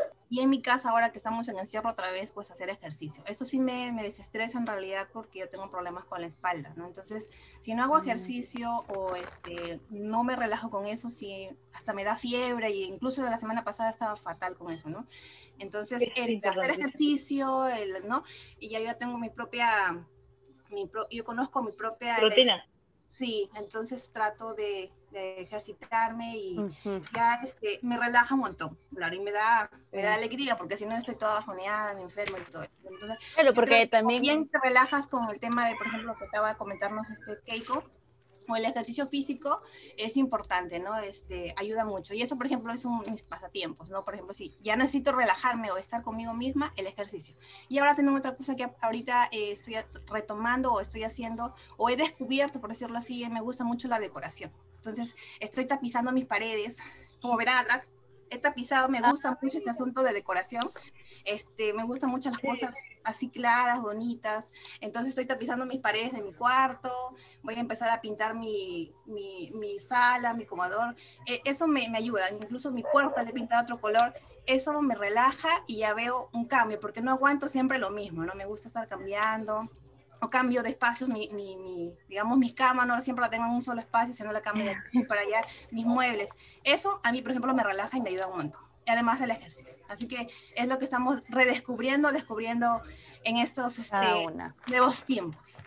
E: Y en mi casa, ahora que estamos en encierro otra vez, pues hacer ejercicio. Eso sí me, me desestresa en realidad porque yo tengo problemas con la espalda, ¿no? Entonces, si no hago
A: mm,
E: ejercicio o este, no me relajo con eso, sí, hasta me da fiebre e incluso de la semana pasada estaba fatal con eso, ¿no? Entonces,
D: Es
E: el hacer
D: importantísimo.
E: ejercicio, el, ¿no? Y ya yo tengo mi propia, mi pro, yo conozco mi propia, es,
D: Rutina.
E: sí, entonces trato de, de ejercitarme y
A: ujú,
E: ya este, me relaja un montón, claro, y me da, me da
A: sí.
E: alegría, porque si no estoy toda bajoneada, me enfermo y todo eso. Entonces,
A: Claro,
E: yo creo
A: porque
E: que como
A: también,
E: bien te relajas con el tema de, por ejemplo, lo que acaba de comentarnos este Keiko, o el ejercicio físico es importante, ¿no? Este, ayuda mucho. Y eso, por ejemplo, es un mis pasatiempos, ¿no? Por ejemplo, si ya necesito relajarme o estar conmigo misma, el ejercicio. Y ahora tengo otra cosa que ahorita eh, estoy retomando o estoy haciendo, o he descubierto, por decirlo así, me gusta mucho la decoración. Entonces, estoy tapizando mis paredes, como verán atrás, he tapizado, me gusta mucho ese asunto de decoración. Este, me gustan mucho las cosas así claras, bonitas. Entonces estoy tapizando mis paredes de mi cuarto, voy a empezar a pintar mi, mi, mi sala, mi comedor. Eh, eso me, me ayuda, incluso mi puerta le he pintado otro color. Eso me relaja y ya veo un cambio, porque no aguanto siempre lo mismo, ¿no? Me gusta estar cambiando. O cambio de espacios, mi, mi, mi, digamos, mis camas, no siempre la tengo en un solo espacio, sino la cambio de aquí para allá, mis muebles. Eso a mí, por ejemplo, me relaja y me ayuda un montón. además del ejercicio. Así que es lo que estamos redescubriendo, descubriendo en estos
A: Cada
E: este,
A: una.
E: nuevos tiempos.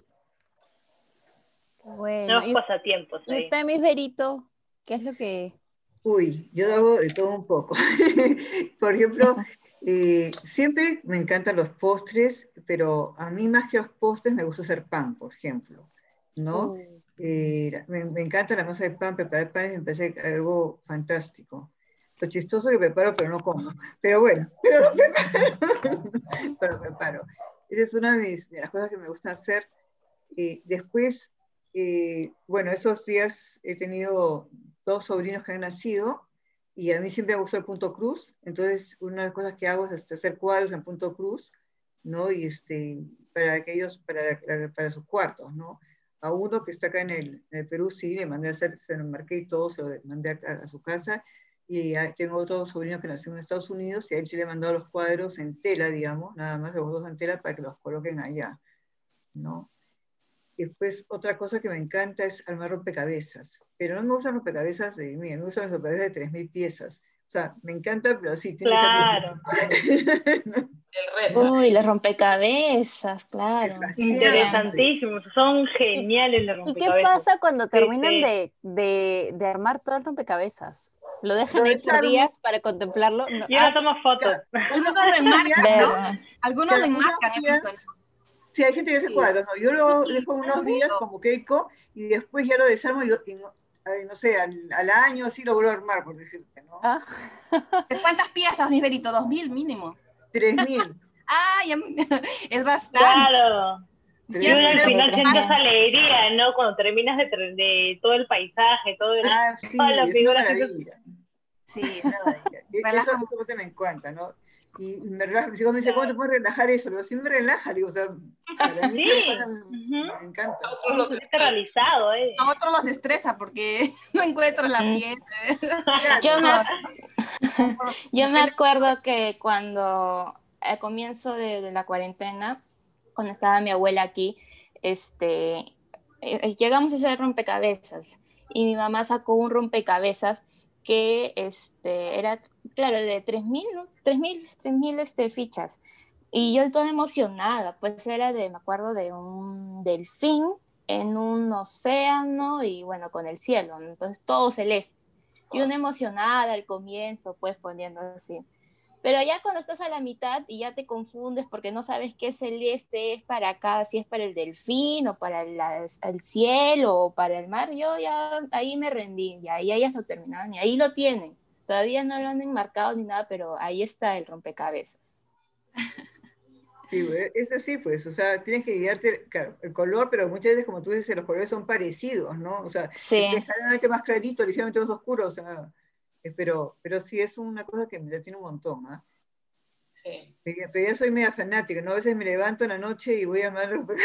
A: Bueno,
D: Nuevos
A: y,
D: pasatiempos
A: y
D: ahí.
A: usted, Miss Berito, ¿qué es lo que...
C: Uy, yo hago de todo un poco. Por ejemplo, eh, siempre me encantan los postres, pero a mí más que los postres me gusta hacer pan, por ejemplo, ¿no?
A: Uh,
C: Eh, me, me encanta la masa de pan, preparar panes me parece algo fantástico. Lo chistoso que preparo, pero no como. Pero bueno, pero lo preparo. Pero lo preparo. Esa es una de, mis, de las cosas que me gusta hacer. Eh, después, eh, bueno, esos días he tenido dos sobrinos que han nacido y a mí siempre me gustó el punto cruz, entonces una de las cosas que hago es este, hacer cuadros en punto cruz, ¿no? Y este, para aquellos, para, para sus cuartos, ¿no? A uno que está acá en el, en el Perú, sí, le mandé a hacer, se lo marqué y todo, se lo mandé a, a su casa, y a, tengo otro sobrino que nació en Estados Unidos y a él sí le he mandado los cuadros en tela, digamos, nada más los dos en tela para que los coloquen allá, ¿no? Y después, otra cosa que me encanta es armar rompecabezas. Pero no me gustan rompecabezas de mí, me gustan los rompecabezas de tres mil piezas. O sea, me encanta, pero sí, tiene que ser
D: Claro,
C: difícil.
F: El reto.
B: Uy, los rompecabezas,
C: Me
B: claro.
C: fascinan.
B: Ya.
D: interesantísimos. Son
A: ¿Y,
D: geniales los
A: y qué
D: rompecabezas.
A: pasa cuando
D: Sí,
A: terminan
D: sí.
A: de, de, de armar todo el rompecabezas? ¿Lo
C: Lo
A: dejan ahí por
C: desarmo,
A: días para contemplarlo? No.
D: Yo
A: Ah,
D: no
A: sí.
D: tomo fotos.
C: ya,
E: Algunos
C: unos,
E: lo
C: unos días,
E: enmarcan, ¿no?
B: ¿Verdad?
E: Algunos lo
C: ya, unos
E: enmarcan, he
C: días,
E: visto, ¿no?
C: sí, hay gente que hace
A: Sí.
C: cuadros, ¿no? Yo lo dejo unos días como Keiko y después ya lo desarmo y, y no, ay, no sé, al, al año sí lo vuelvo a armar, por decirte, ¿no?
A: Ah.
E: ¿De cuántas piezas, mi Berito? Dos mil mínimo.
C: Tres mil,
E: Ah, ya- es bastante.
D: Claro. Y
C: tres
E: Yo
D: uno al
C: mil.
B: Sí,
D: final
B: tres
D: siente esa
B: mil.
D: alegría, ¿no? Cuando terminas de, ter- de todo el paisaje, todo el,
C: Ah,
D: todas
C: sí,
D: las
C: es una
D: figuras. Sientes-
C: maravilla.
E: sí,
C: Una maravilla. E- Eso,
E: relaja
C: eso me encanta, ¿no? Y, y me relaja, mis hijos me dicen, ¿cómo te puedes relajar eso? Le digo, sí me relaja, le digo, o sea, para mí que
D: Sí.
C: pasa,
D: Ujú.
C: me encanta.
F: Otros
D: Uno
F: los
D: se siente realizado, ¿eh?
E: A otros los estresa porque no encuentro la
B: Mm.
E: piel.
B: Yo
C: Claro,
B: me, yo me
E: Depende.
B: acuerdo que cuando al comienzo de, de la cuarentena, cuando estaba mi abuela aquí, este, eh, eh, llegamos a hacer rompecabezas y mi mamá sacó un rompecabezas que este, era, claro, de tres mil, ¿no? tres mil, tres mil este, fichas. Y yo toda emocionada, pues era de, me acuerdo, de un delfín en un océano y bueno, con el cielo, ¿no? Entonces todo celeste. Y una emocionada al comienzo, pues poniendo así. Pero ya cuando estás a la mitad y ya te confundes porque no sabes qué celeste es para acá, si es para el delfín o para la, el cielo o para el mar, yo ya ahí me rendí, ya ahí ellas lo terminaban y ahí lo tienen. Todavía no lo han enmarcado ni nada, pero ahí está el rompecabezas.
C: sí, pues, eso sí, pues, o sea, tienes que guiarte, claro, el color, pero muchas veces, como tú dices, los colores son parecidos, ¿no? O sea,
B: Sí.
C: es ligeramente más clarito, ligeramente más oscuro, o sea, eh, pero, pero sí es una cosa que me tiene un montón, ¿ah?
F: Sí.
C: Pero pero yo soy media fanática, ¿no? A veces me levanto en la noche y voy a armar los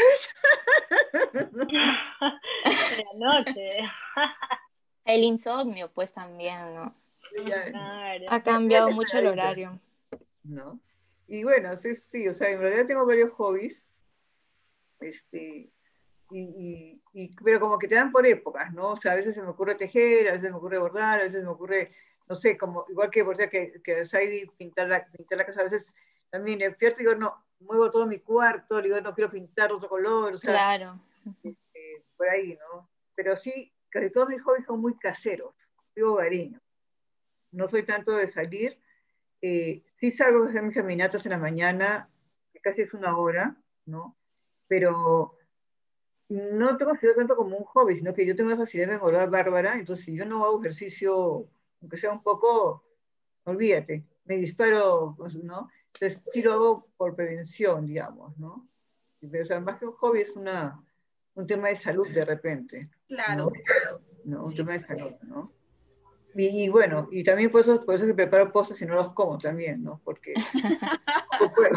D: En la noche.
B: El insomnio, pues también, ¿no?
C: ya,
D: Claro.
B: Ha
C: ya, ya
B: cambiado
C: te
B: mucho el
C: pegadita,
B: horario.
C: ¿no? Y bueno, sí, sí, o sea, en realidad tengo varios hobbies, este, y, y, y- pero como que te dan por épocas, ¿no? O sea, a veces se me ocurre tejer, a veces me ocurre bordar, a veces me ocurre, no sé, como, igual que bordar, que, que Saidi pintar la, pintar la casa, a veces también despierto y digo, no, muevo todo mi cuarto, digo, no quiero pintar otro color, o sea,
B: Claro.
C: este, por ahí, ¿no? Pero sí, casi todos mis hobbies son muy caseros, soy hogareño, no soy tanto de salir, eh, sí salgo a hacer mis caminatas en la mañana, que casi es una hora, ¿no? Pero no te considero tanto como un hobby, sino que yo tengo una facilidad de engordar bárbara, entonces si yo no hago ejercicio, aunque sea un poco, olvídate, me disparo, pues, ¿no? Entonces sí lo hago por prevención, digamos, ¿no? Pero, o sea, más que un hobby es una, un tema de salud de repente, ¿no?
E: Claro,
C: ¿No? Un
E: sí.
C: tema de salud, ¿no? Y, y bueno, y también por eso, por eso que preparo postres y no los como también, ¿no? Porque tampoco puedo,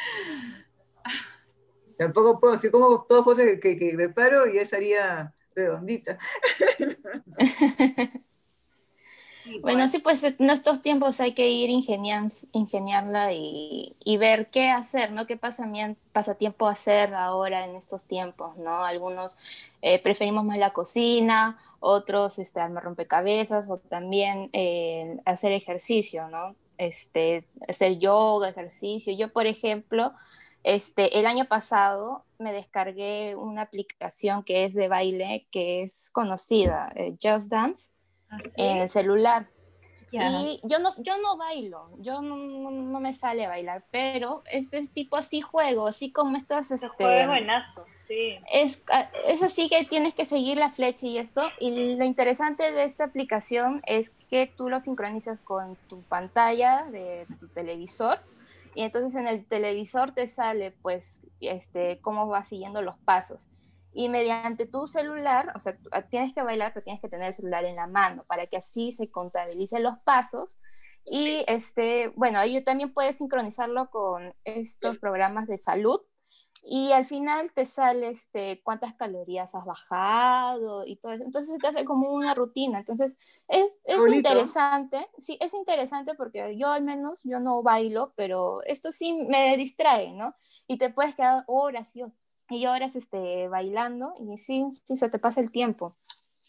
C: tampoco puedo, si como todos los postres que, que, que preparo ya estaría redondita.
E: Sí,
B: Bueno,
E: pues.
B: sí, pues en estos tiempos hay que ir ingenian- ingeniarla y, y ver qué hacer, ¿no? ¿Qué pasamien- pasatiempo hacer ahora en estos tiempos, ¿no? Algunos eh, preferimos más la cocina, otros este, armar rompecabezas o también eh, hacer ejercicio, ¿no? Este, hacer yoga, ejercicio. Yo, por ejemplo, este, el año pasado me descargué una aplicación que es de baile, que es conocida, eh, Just Dance en
A: ¿Así?
B: el celular.
A: Ya.
B: Y yo no, yo no bailo, yo no, no, no me sale a bailar, pero este es tipo así juego, así como estas,
D: Ese juego es
B: este,
D: buenazo, sí.
B: es, es así que tienes que seguir la flecha y esto. Y lo interesante de esta aplicación es que tú lo sincronizas con tu pantalla de tu televisor. Y entonces en el televisor te sale pues este, cómo vas siguiendo los pasos. Y mediante tu celular, o sea, tienes que bailar, pero tienes que tener el celular en la mano para que así se contabilicen los pasos. Y este, bueno, ahí también puedes sincronizarlo con estos programas de salud y al final te sale este, cuántas calorías has bajado y todo eso. Entonces se te hace como una rutina. Entonces es,
C: Qué
B: es
C: bonito.
B: interesante, sí, es interesante porque yo al menos, yo no bailo, pero esto sí me distrae, ¿no? Y te puedes quedar horas y, y horas este, bailando y sí, sí, se te pasa el tiempo.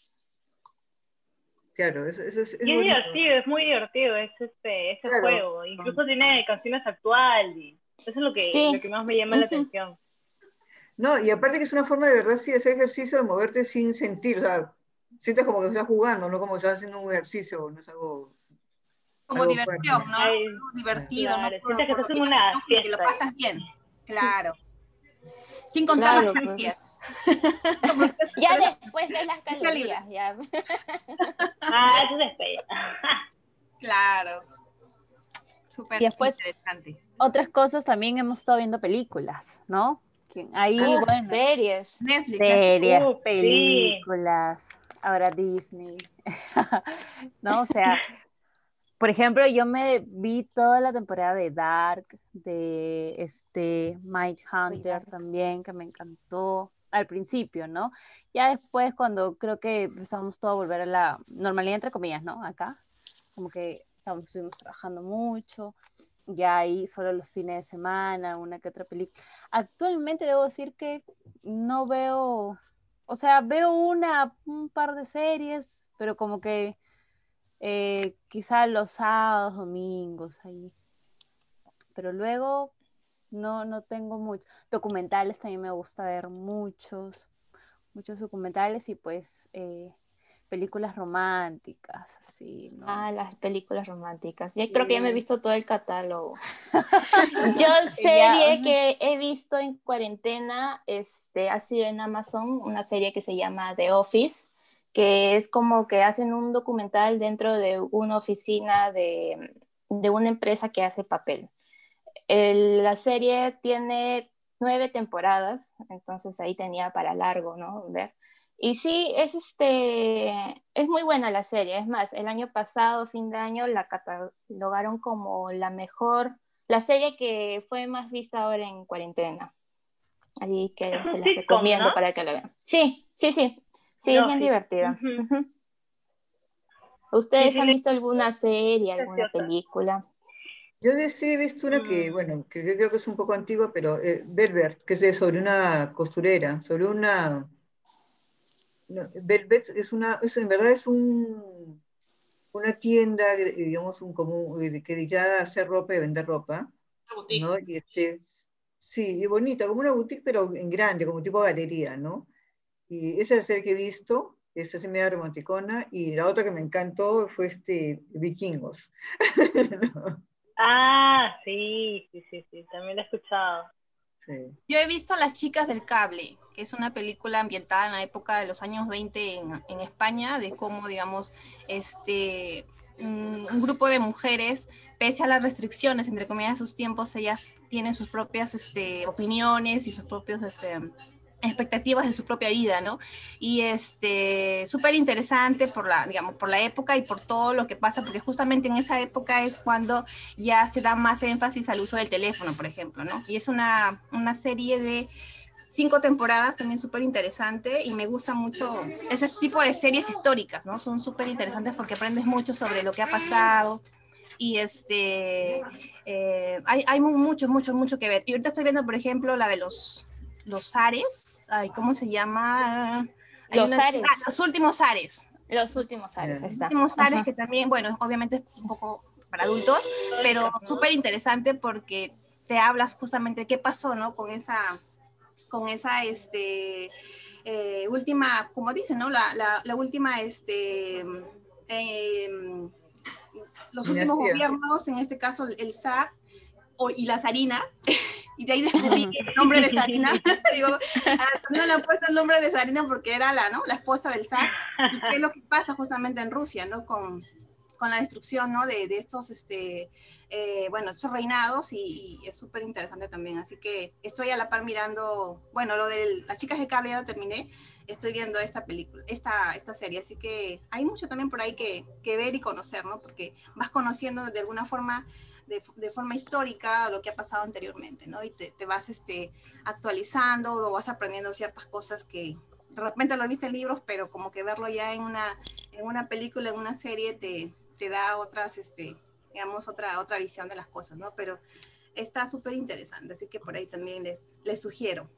C: Claro, eso, eso es, es
D: Y es
C: bonito.
D: divertido, es muy divertido ese, este, ese
C: Claro.
D: juego. Incluso tiene canciones actuales. Y eso es lo que, lo
B: Sí.
D: que más me llama la atención.
C: No, y aparte que es una forma de verdad sí de hacer ejercicio, de moverte sin sentir, o sea, sientes como que estás jugando, no como que estás haciendo un ejercicio, no es algo,
E: Como
C: algo
E: diversión,
C: fuerte.
E: ¿no?
D: Ay,
E: Algo divertido, ¿no?
D: claro,
E: Por,
D: sientes que
E: por lo
D: estás en
E: menos,
D: una
E: ¿no? Porque lo
D: fiesta ahí.
E: pasas bien. Claro. Sin contar las
B: Claro, pues.
E: calorías. Como que eso
B: Ya
E: es
B: después de las
E: esa libre.
B: calorías, ya.
D: Ah, eso es feo.
E: Claro. Súper
A: Y después,
E: interesante.
A: otras cosas también hemos estado viendo películas, ¿no? Que ahí,
B: Uf,
A: bueno,
B: series.
E: Netflix, Netflix.
A: series,
D: Uf, sí.
A: películas, ahora Disney, ¿no? O sea, por ejemplo, yo me vi toda la temporada de Dark, de este Mindhunter también, que me encantó al principio, ¿no? Ya después, cuando creo que empezamos todo a volver a la normalidad, entre comillas, ¿no? Acá, como que estábamos, estuvimos trabajando mucho, ya ahí solo los fines de semana, una que otra película. Actualmente debo decir que no veo, o sea, veo una, un par de series, pero como que eh, quizá los sábados, domingos, ahí. Pero luego no, no tengo mucho. Documentales también me gusta ver muchos, muchos documentales y pues eh, películas románticas, así, ¿no?
B: Ah, las películas románticas. Yo creo que ya me he
A: Sí.
B: visto todo el catálogo. Yo
A: Ya,
B: serie que he visto en cuarentena, este, ha sido en Amazon, una serie que se llama The Office, que es como que hacen un documental dentro de una oficina de, de una empresa que hace papel. El- la serie tiene nueve temporadas, entonces ahí tenía para largo, ¿no? Ver. Y sí, es, este, es muy buena la serie. Es más, el año pasado, fin de año, la catalogaron como la mejor, la serie que fue más vista ahora en cuarentena. Así que
D: Es
B: se
D: un
B: las
D: sitcom, ¿no?
B: recomiendo para que la vean. Sí, sí, sí. Sí,
D: The
B: es bien
D: Office.
B: divertida.
D: Ujú.
B: Ujú.
D: Sí,
B: ¿Ustedes
D: sí,
B: han
D: le-
B: visto alguna serie, alguna
D: graciosa.
B: película?
C: Yo de sí he visto una que,
D: Mm.
C: bueno, que yo creo que es un poco antigua, pero eh, Velvet, que es de- sobre una costurera, sobre una... no, Velvet es una, es, en verdad es un, una tienda, eh, digamos, un común, eh, que dedicada a hacer ropa y vender ropa,
F: Una boutique.
C: ¿no? Y este, sí, y bonita, como una boutique, pero en grande, como tipo galería, ¿no? Y esa es la serie que he visto, esa sí media romanticona, y la otra que me encantó fue este, Vikingos. ¿No?
D: Ah, sí, sí, sí, sí, también lo he escuchado.
C: Sí.
E: Yo he visto Las chicas del cable, que es una película ambientada en la época de los años veinte en, en España, de cómo, digamos, este, un, un grupo de mujeres, pese a las restricciones, entre comillas, de sus tiempos, ellas tienen sus propias este, opiniones y sus propios... Este, expectativas de su propia vida, ¿no? Y este, súper interesante por la, digamos, por la época y por todo lo que pasa, porque justamente en esa época es cuando ya se da más énfasis al uso del teléfono, por ejemplo, ¿no? Y es una, una serie de cinco temporadas, también súper interesante, y me gusta mucho ese tipo de series históricas, ¿no? Son súper interesantes porque aprendes mucho sobre lo que ha pasado, y este, eh, hay, hay mucho, mucho, mucho que ver. Y ahorita estoy viendo, por ejemplo, la de los, los Ares, ay, ¿cómo se llama? Hay
B: Los
E: una,
B: Ares.
E: ah, los últimos Ares.
B: Los últimos Ares, ahí
E: Los
B: está.
E: últimos Ares,
B: Ajá.
E: que también, bueno, obviamente es un poco para adultos, pero súper interesante porque te hablas justamente de qué pasó, ¿no? Con esa, con esa, este, eh, última, como dicen, ¿no? La, la, la última, este, eh, los últimos
C: Dinastía.
E: gobiernos, en este caso el zar o, y la zarina, y de ahí descubrí el nombre de zarina. Digo, no le han puesto el nombre de zarina porque era la, ¿no? La esposa del zar, y qué es lo que pasa justamente en Rusia, ¿no? Con, con la destrucción, ¿no? De, de estos, este, eh, bueno, estos reinados, y, y es súper interesante también. Así que estoy a la par mirando, bueno, lo de las chicas de cable ya lo terminé, estoy viendo esta película, esta, esta serie, así que hay mucho también por ahí que, que ver y conocer, ¿no? Porque vas conociendo de alguna forma, de, de forma histórica, lo que ha pasado anteriormente, ¿no? Y te, te vas este, actualizando, o vas aprendiendo ciertas cosas que de repente lo viste en libros, pero como que verlo ya en una, en una película, en una serie, te, te da otras, este, digamos, otra, otra visión de las cosas, ¿no? Pero está súper interesante, así que por ahí también les, les sugiero.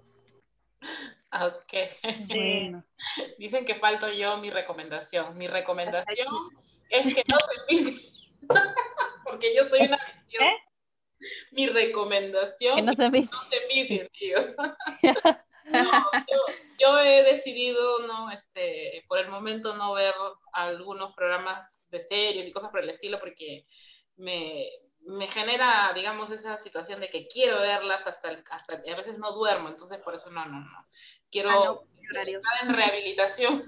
F: Ok.
A: Bueno.
F: Dicen que falto yo mi recomendación. Mi recomendación es que no se envicien. Porque yo soy una visión.
D: ¿Eh?
F: Mi recomendación
A: Que no se
F: es que no se envicien, tío. No, yo, yo he decidido, no, este, por el momento no ver algunos programas de series y cosas por el estilo, porque me, me genera, digamos, esa situación de que quiero verlas hasta, el, hasta, a veces no duermo, entonces por eso no, no, no. Quiero
E: Ah, no, horarios.
F: estar en rehabilitación,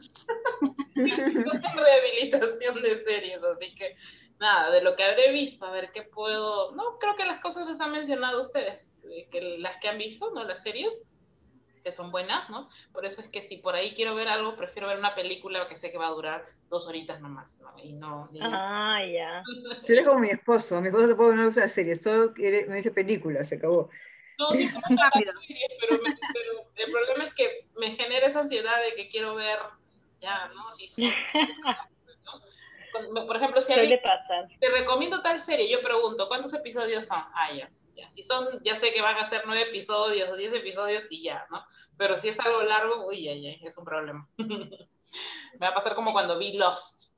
F: en rehabilitación de series, así que nada, de lo que habré visto, a ver qué puedo, no, creo que las cosas les han mencionado ustedes, que las que han visto, ¿no? Las series, que son buenas, ¿no? Por eso es que si por ahí quiero ver algo, prefiero ver una película que sé que va a durar dos horitas nomás, ¿no? Y no... Ni
D: Ah, ya.
C: Tú eres como mi esposo. Mi esposo te puede ver una serie, todo quiere- me dice película, se acabó.
F: No, sí me gustan las
E: Rápido.
F: series, pero, me- pero el problema es que me genera esa ansiedad de que quiero ver, ya, ¿no? Si son, ¿no? Con- por ejemplo, si alguien
D: Suele pasar.
F: te recomiendo tal serie, yo pregunto, ¿cuántos episodios son? Ah, ya. Ya, si son, ya sé que van a ser nueve episodios o diez episodios y ya, ¿no? Pero si es algo largo, uy, ay, ay, es un problema. Me va a pasar como cuando vi Lost.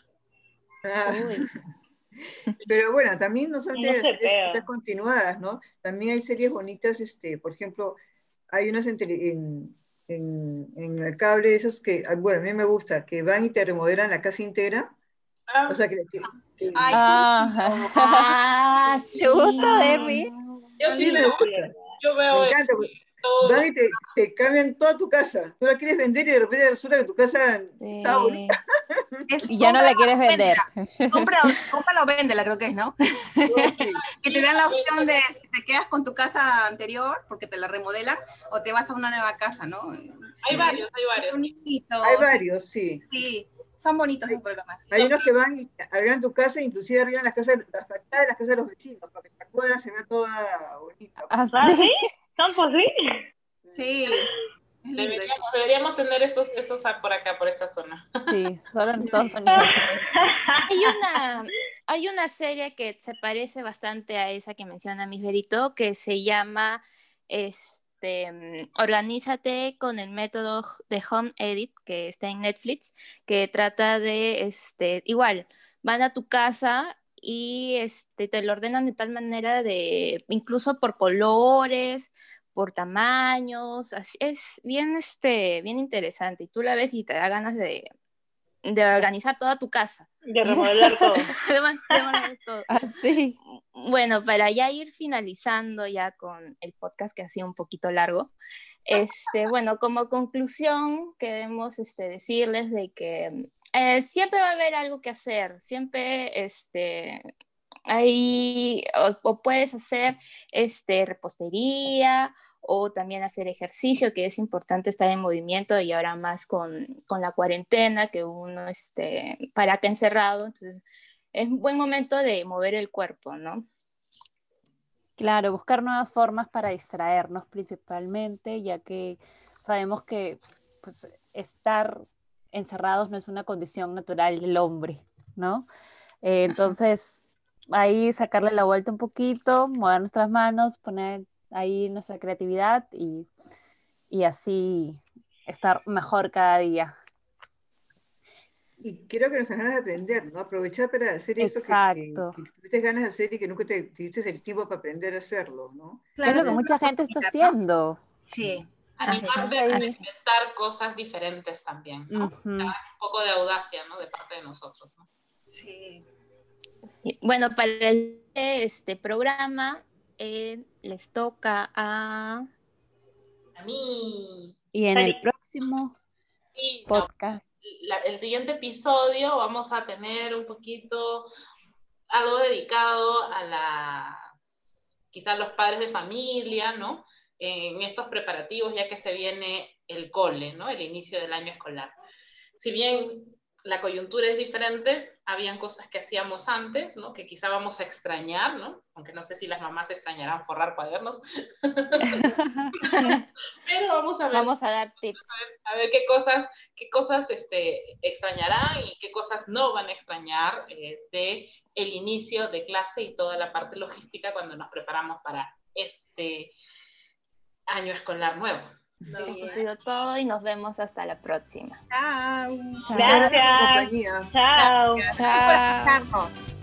C: Ah,
A: Uy.
C: pero bueno, también no
D: No
C: solamente las
D: se
C: series
D: pega.
C: estas continuadas, ¿no? También hay series bonitas, este, por ejemplo, hay unas en, tele- en, en, en el cable, esas que, ah, bueno, a mí me gusta, que van y te remodelan la casa entera,
F: Ah,
C: o sea, que, que- que-
E: Ay,
A: Ah,
B: Ah,
A: ¿te gusta,
B: sí.
A: Derby?
F: yo
E: Son
F: sí
C: sí, me
E: lindas.
F: veo,
C: gusta,
F: yo
C: me
F: veo
C: encanta,
F: este,
C: pues,
F: todo
C: van
F: lo-
C: y te, te cambian toda tu casa, tú la quieres vender y de repente resulta que tu casa estaba bonita.
B: Sí.
E: Es
A: Y ya no
E: compra
A: la quieres
E: o
A: vender.
E: véndela. Compra, cómprala o véndela, creo que es, ¿no? Que te dan la opción de si te quedas con tu casa anterior porque te la remodelan, o te vas a una nueva casa, ¿no? Sí,
F: Hay varios, hay
E: es
F: varios.
E: bonito,
C: Hay
E: sí,
C: varios, sí.
E: sí, son bonitos los programas.
C: Hay unos que van y arreglan tu casa, inclusive arreglan las casas, las fachadas de las casas de los vecinos, para que la cuadra se vea toda bonita.
D: ¿Ah,
A: Así.
D: sí? ¿Campos sí?
E: Sí, es lindo eso.
F: Deberíamos, deberíamos tener estos, estos por acá, por esta zona.
A: Sí, solo en Estados Unidos.
B: Hay una, hay una serie que se parece bastante a esa que menciona Miss Berito, que se llama este, mm, Organízate con el método de Home Edit, que está en Netflix, que trata de, este, igual, van a tu casa y este, te lo ordenan de tal manera de, incluso por colores, por tamaños, así, es bien, este, bien interesante, y tú la ves y te da ganas de de organizar toda tu casa.
D: De remodelar todo.
B: de, man- de manera todo.
A: Así.
B: Bueno, para ya ir finalizando ya con el podcast que ha sido un poquito largo, este, bueno, como conclusión queremos este, decirles de que eh, siempre va a haber algo que hacer, siempre este, hay, o, o puedes hacer este, repostería o también hacer ejercicio, que es importante estar en movimiento y ahora más con, con la cuarentena, que uno este, para acá encerrado, entonces es un buen momento de mover el cuerpo, ¿no?
A: Claro, buscar nuevas formas para distraernos principalmente, ya que sabemos que pues, estar encerrados no es una condición natural del hombre, ¿no? Eh, entonces, ahí sacarle la vuelta un poquito, mover nuestras manos, poner ahí nuestra creatividad y, y así estar mejor cada día.
C: Y creo que nos dan ganas de aprender, ¿no? Aprovechar para hacer eso que, que,
A: Exacto.
C: que tuviste ganas de hacer y que nunca te tuviste el tiempo para aprender a hacerlo, ¿no?
A: Que es
E: Claro,
A: lo
E: esa
A: que
E: es
A: mucha
E: una
A: gente está
E: oportunidad, ¿no?
A: haciendo.
E: Sí.
B: Así,
F: Animarte a
A: Ahí.
F: experimentar cosas diferentes también, ¿no?
A: Ujú.
F: Un poco de audacia, ¿no? De parte de nosotros, ¿no?
E: Sí.
B: sí. Bueno, para el, este programa eh, les toca a...
F: A mí,
A: Y en el próximo
F: sí, no,
A: podcast.
F: la- el siguiente episodio vamos a tener un poquito algo dedicado a las, quizás los padres de familia, ¿no? En estos preparativos, ya que se viene el cole, ¿no? El inicio del año escolar. Si bien la coyuntura es diferente, habían cosas que hacíamos antes, ¿no? Que quizá vamos a extrañar, ¿no? Aunque no sé si las mamás extrañarán forrar cuadernos. Pero vamos a ver,
B: Vamos a dar tips.
F: a ver qué cosas, qué cosas este, extrañarán y qué cosas no van a extrañar eh, de el inicio de clase y toda la parte logística cuando nos preparamos para este año escolar nuevo.
B: Eso ha sido todo y nos vemos hasta la próxima.
E: Chao.
B: Chao.
C: Muchas gracias por tu
D: Gracias.
C: compañía.
D: Chao.
E: Gracias por
B: Chao.
E: escucharnos.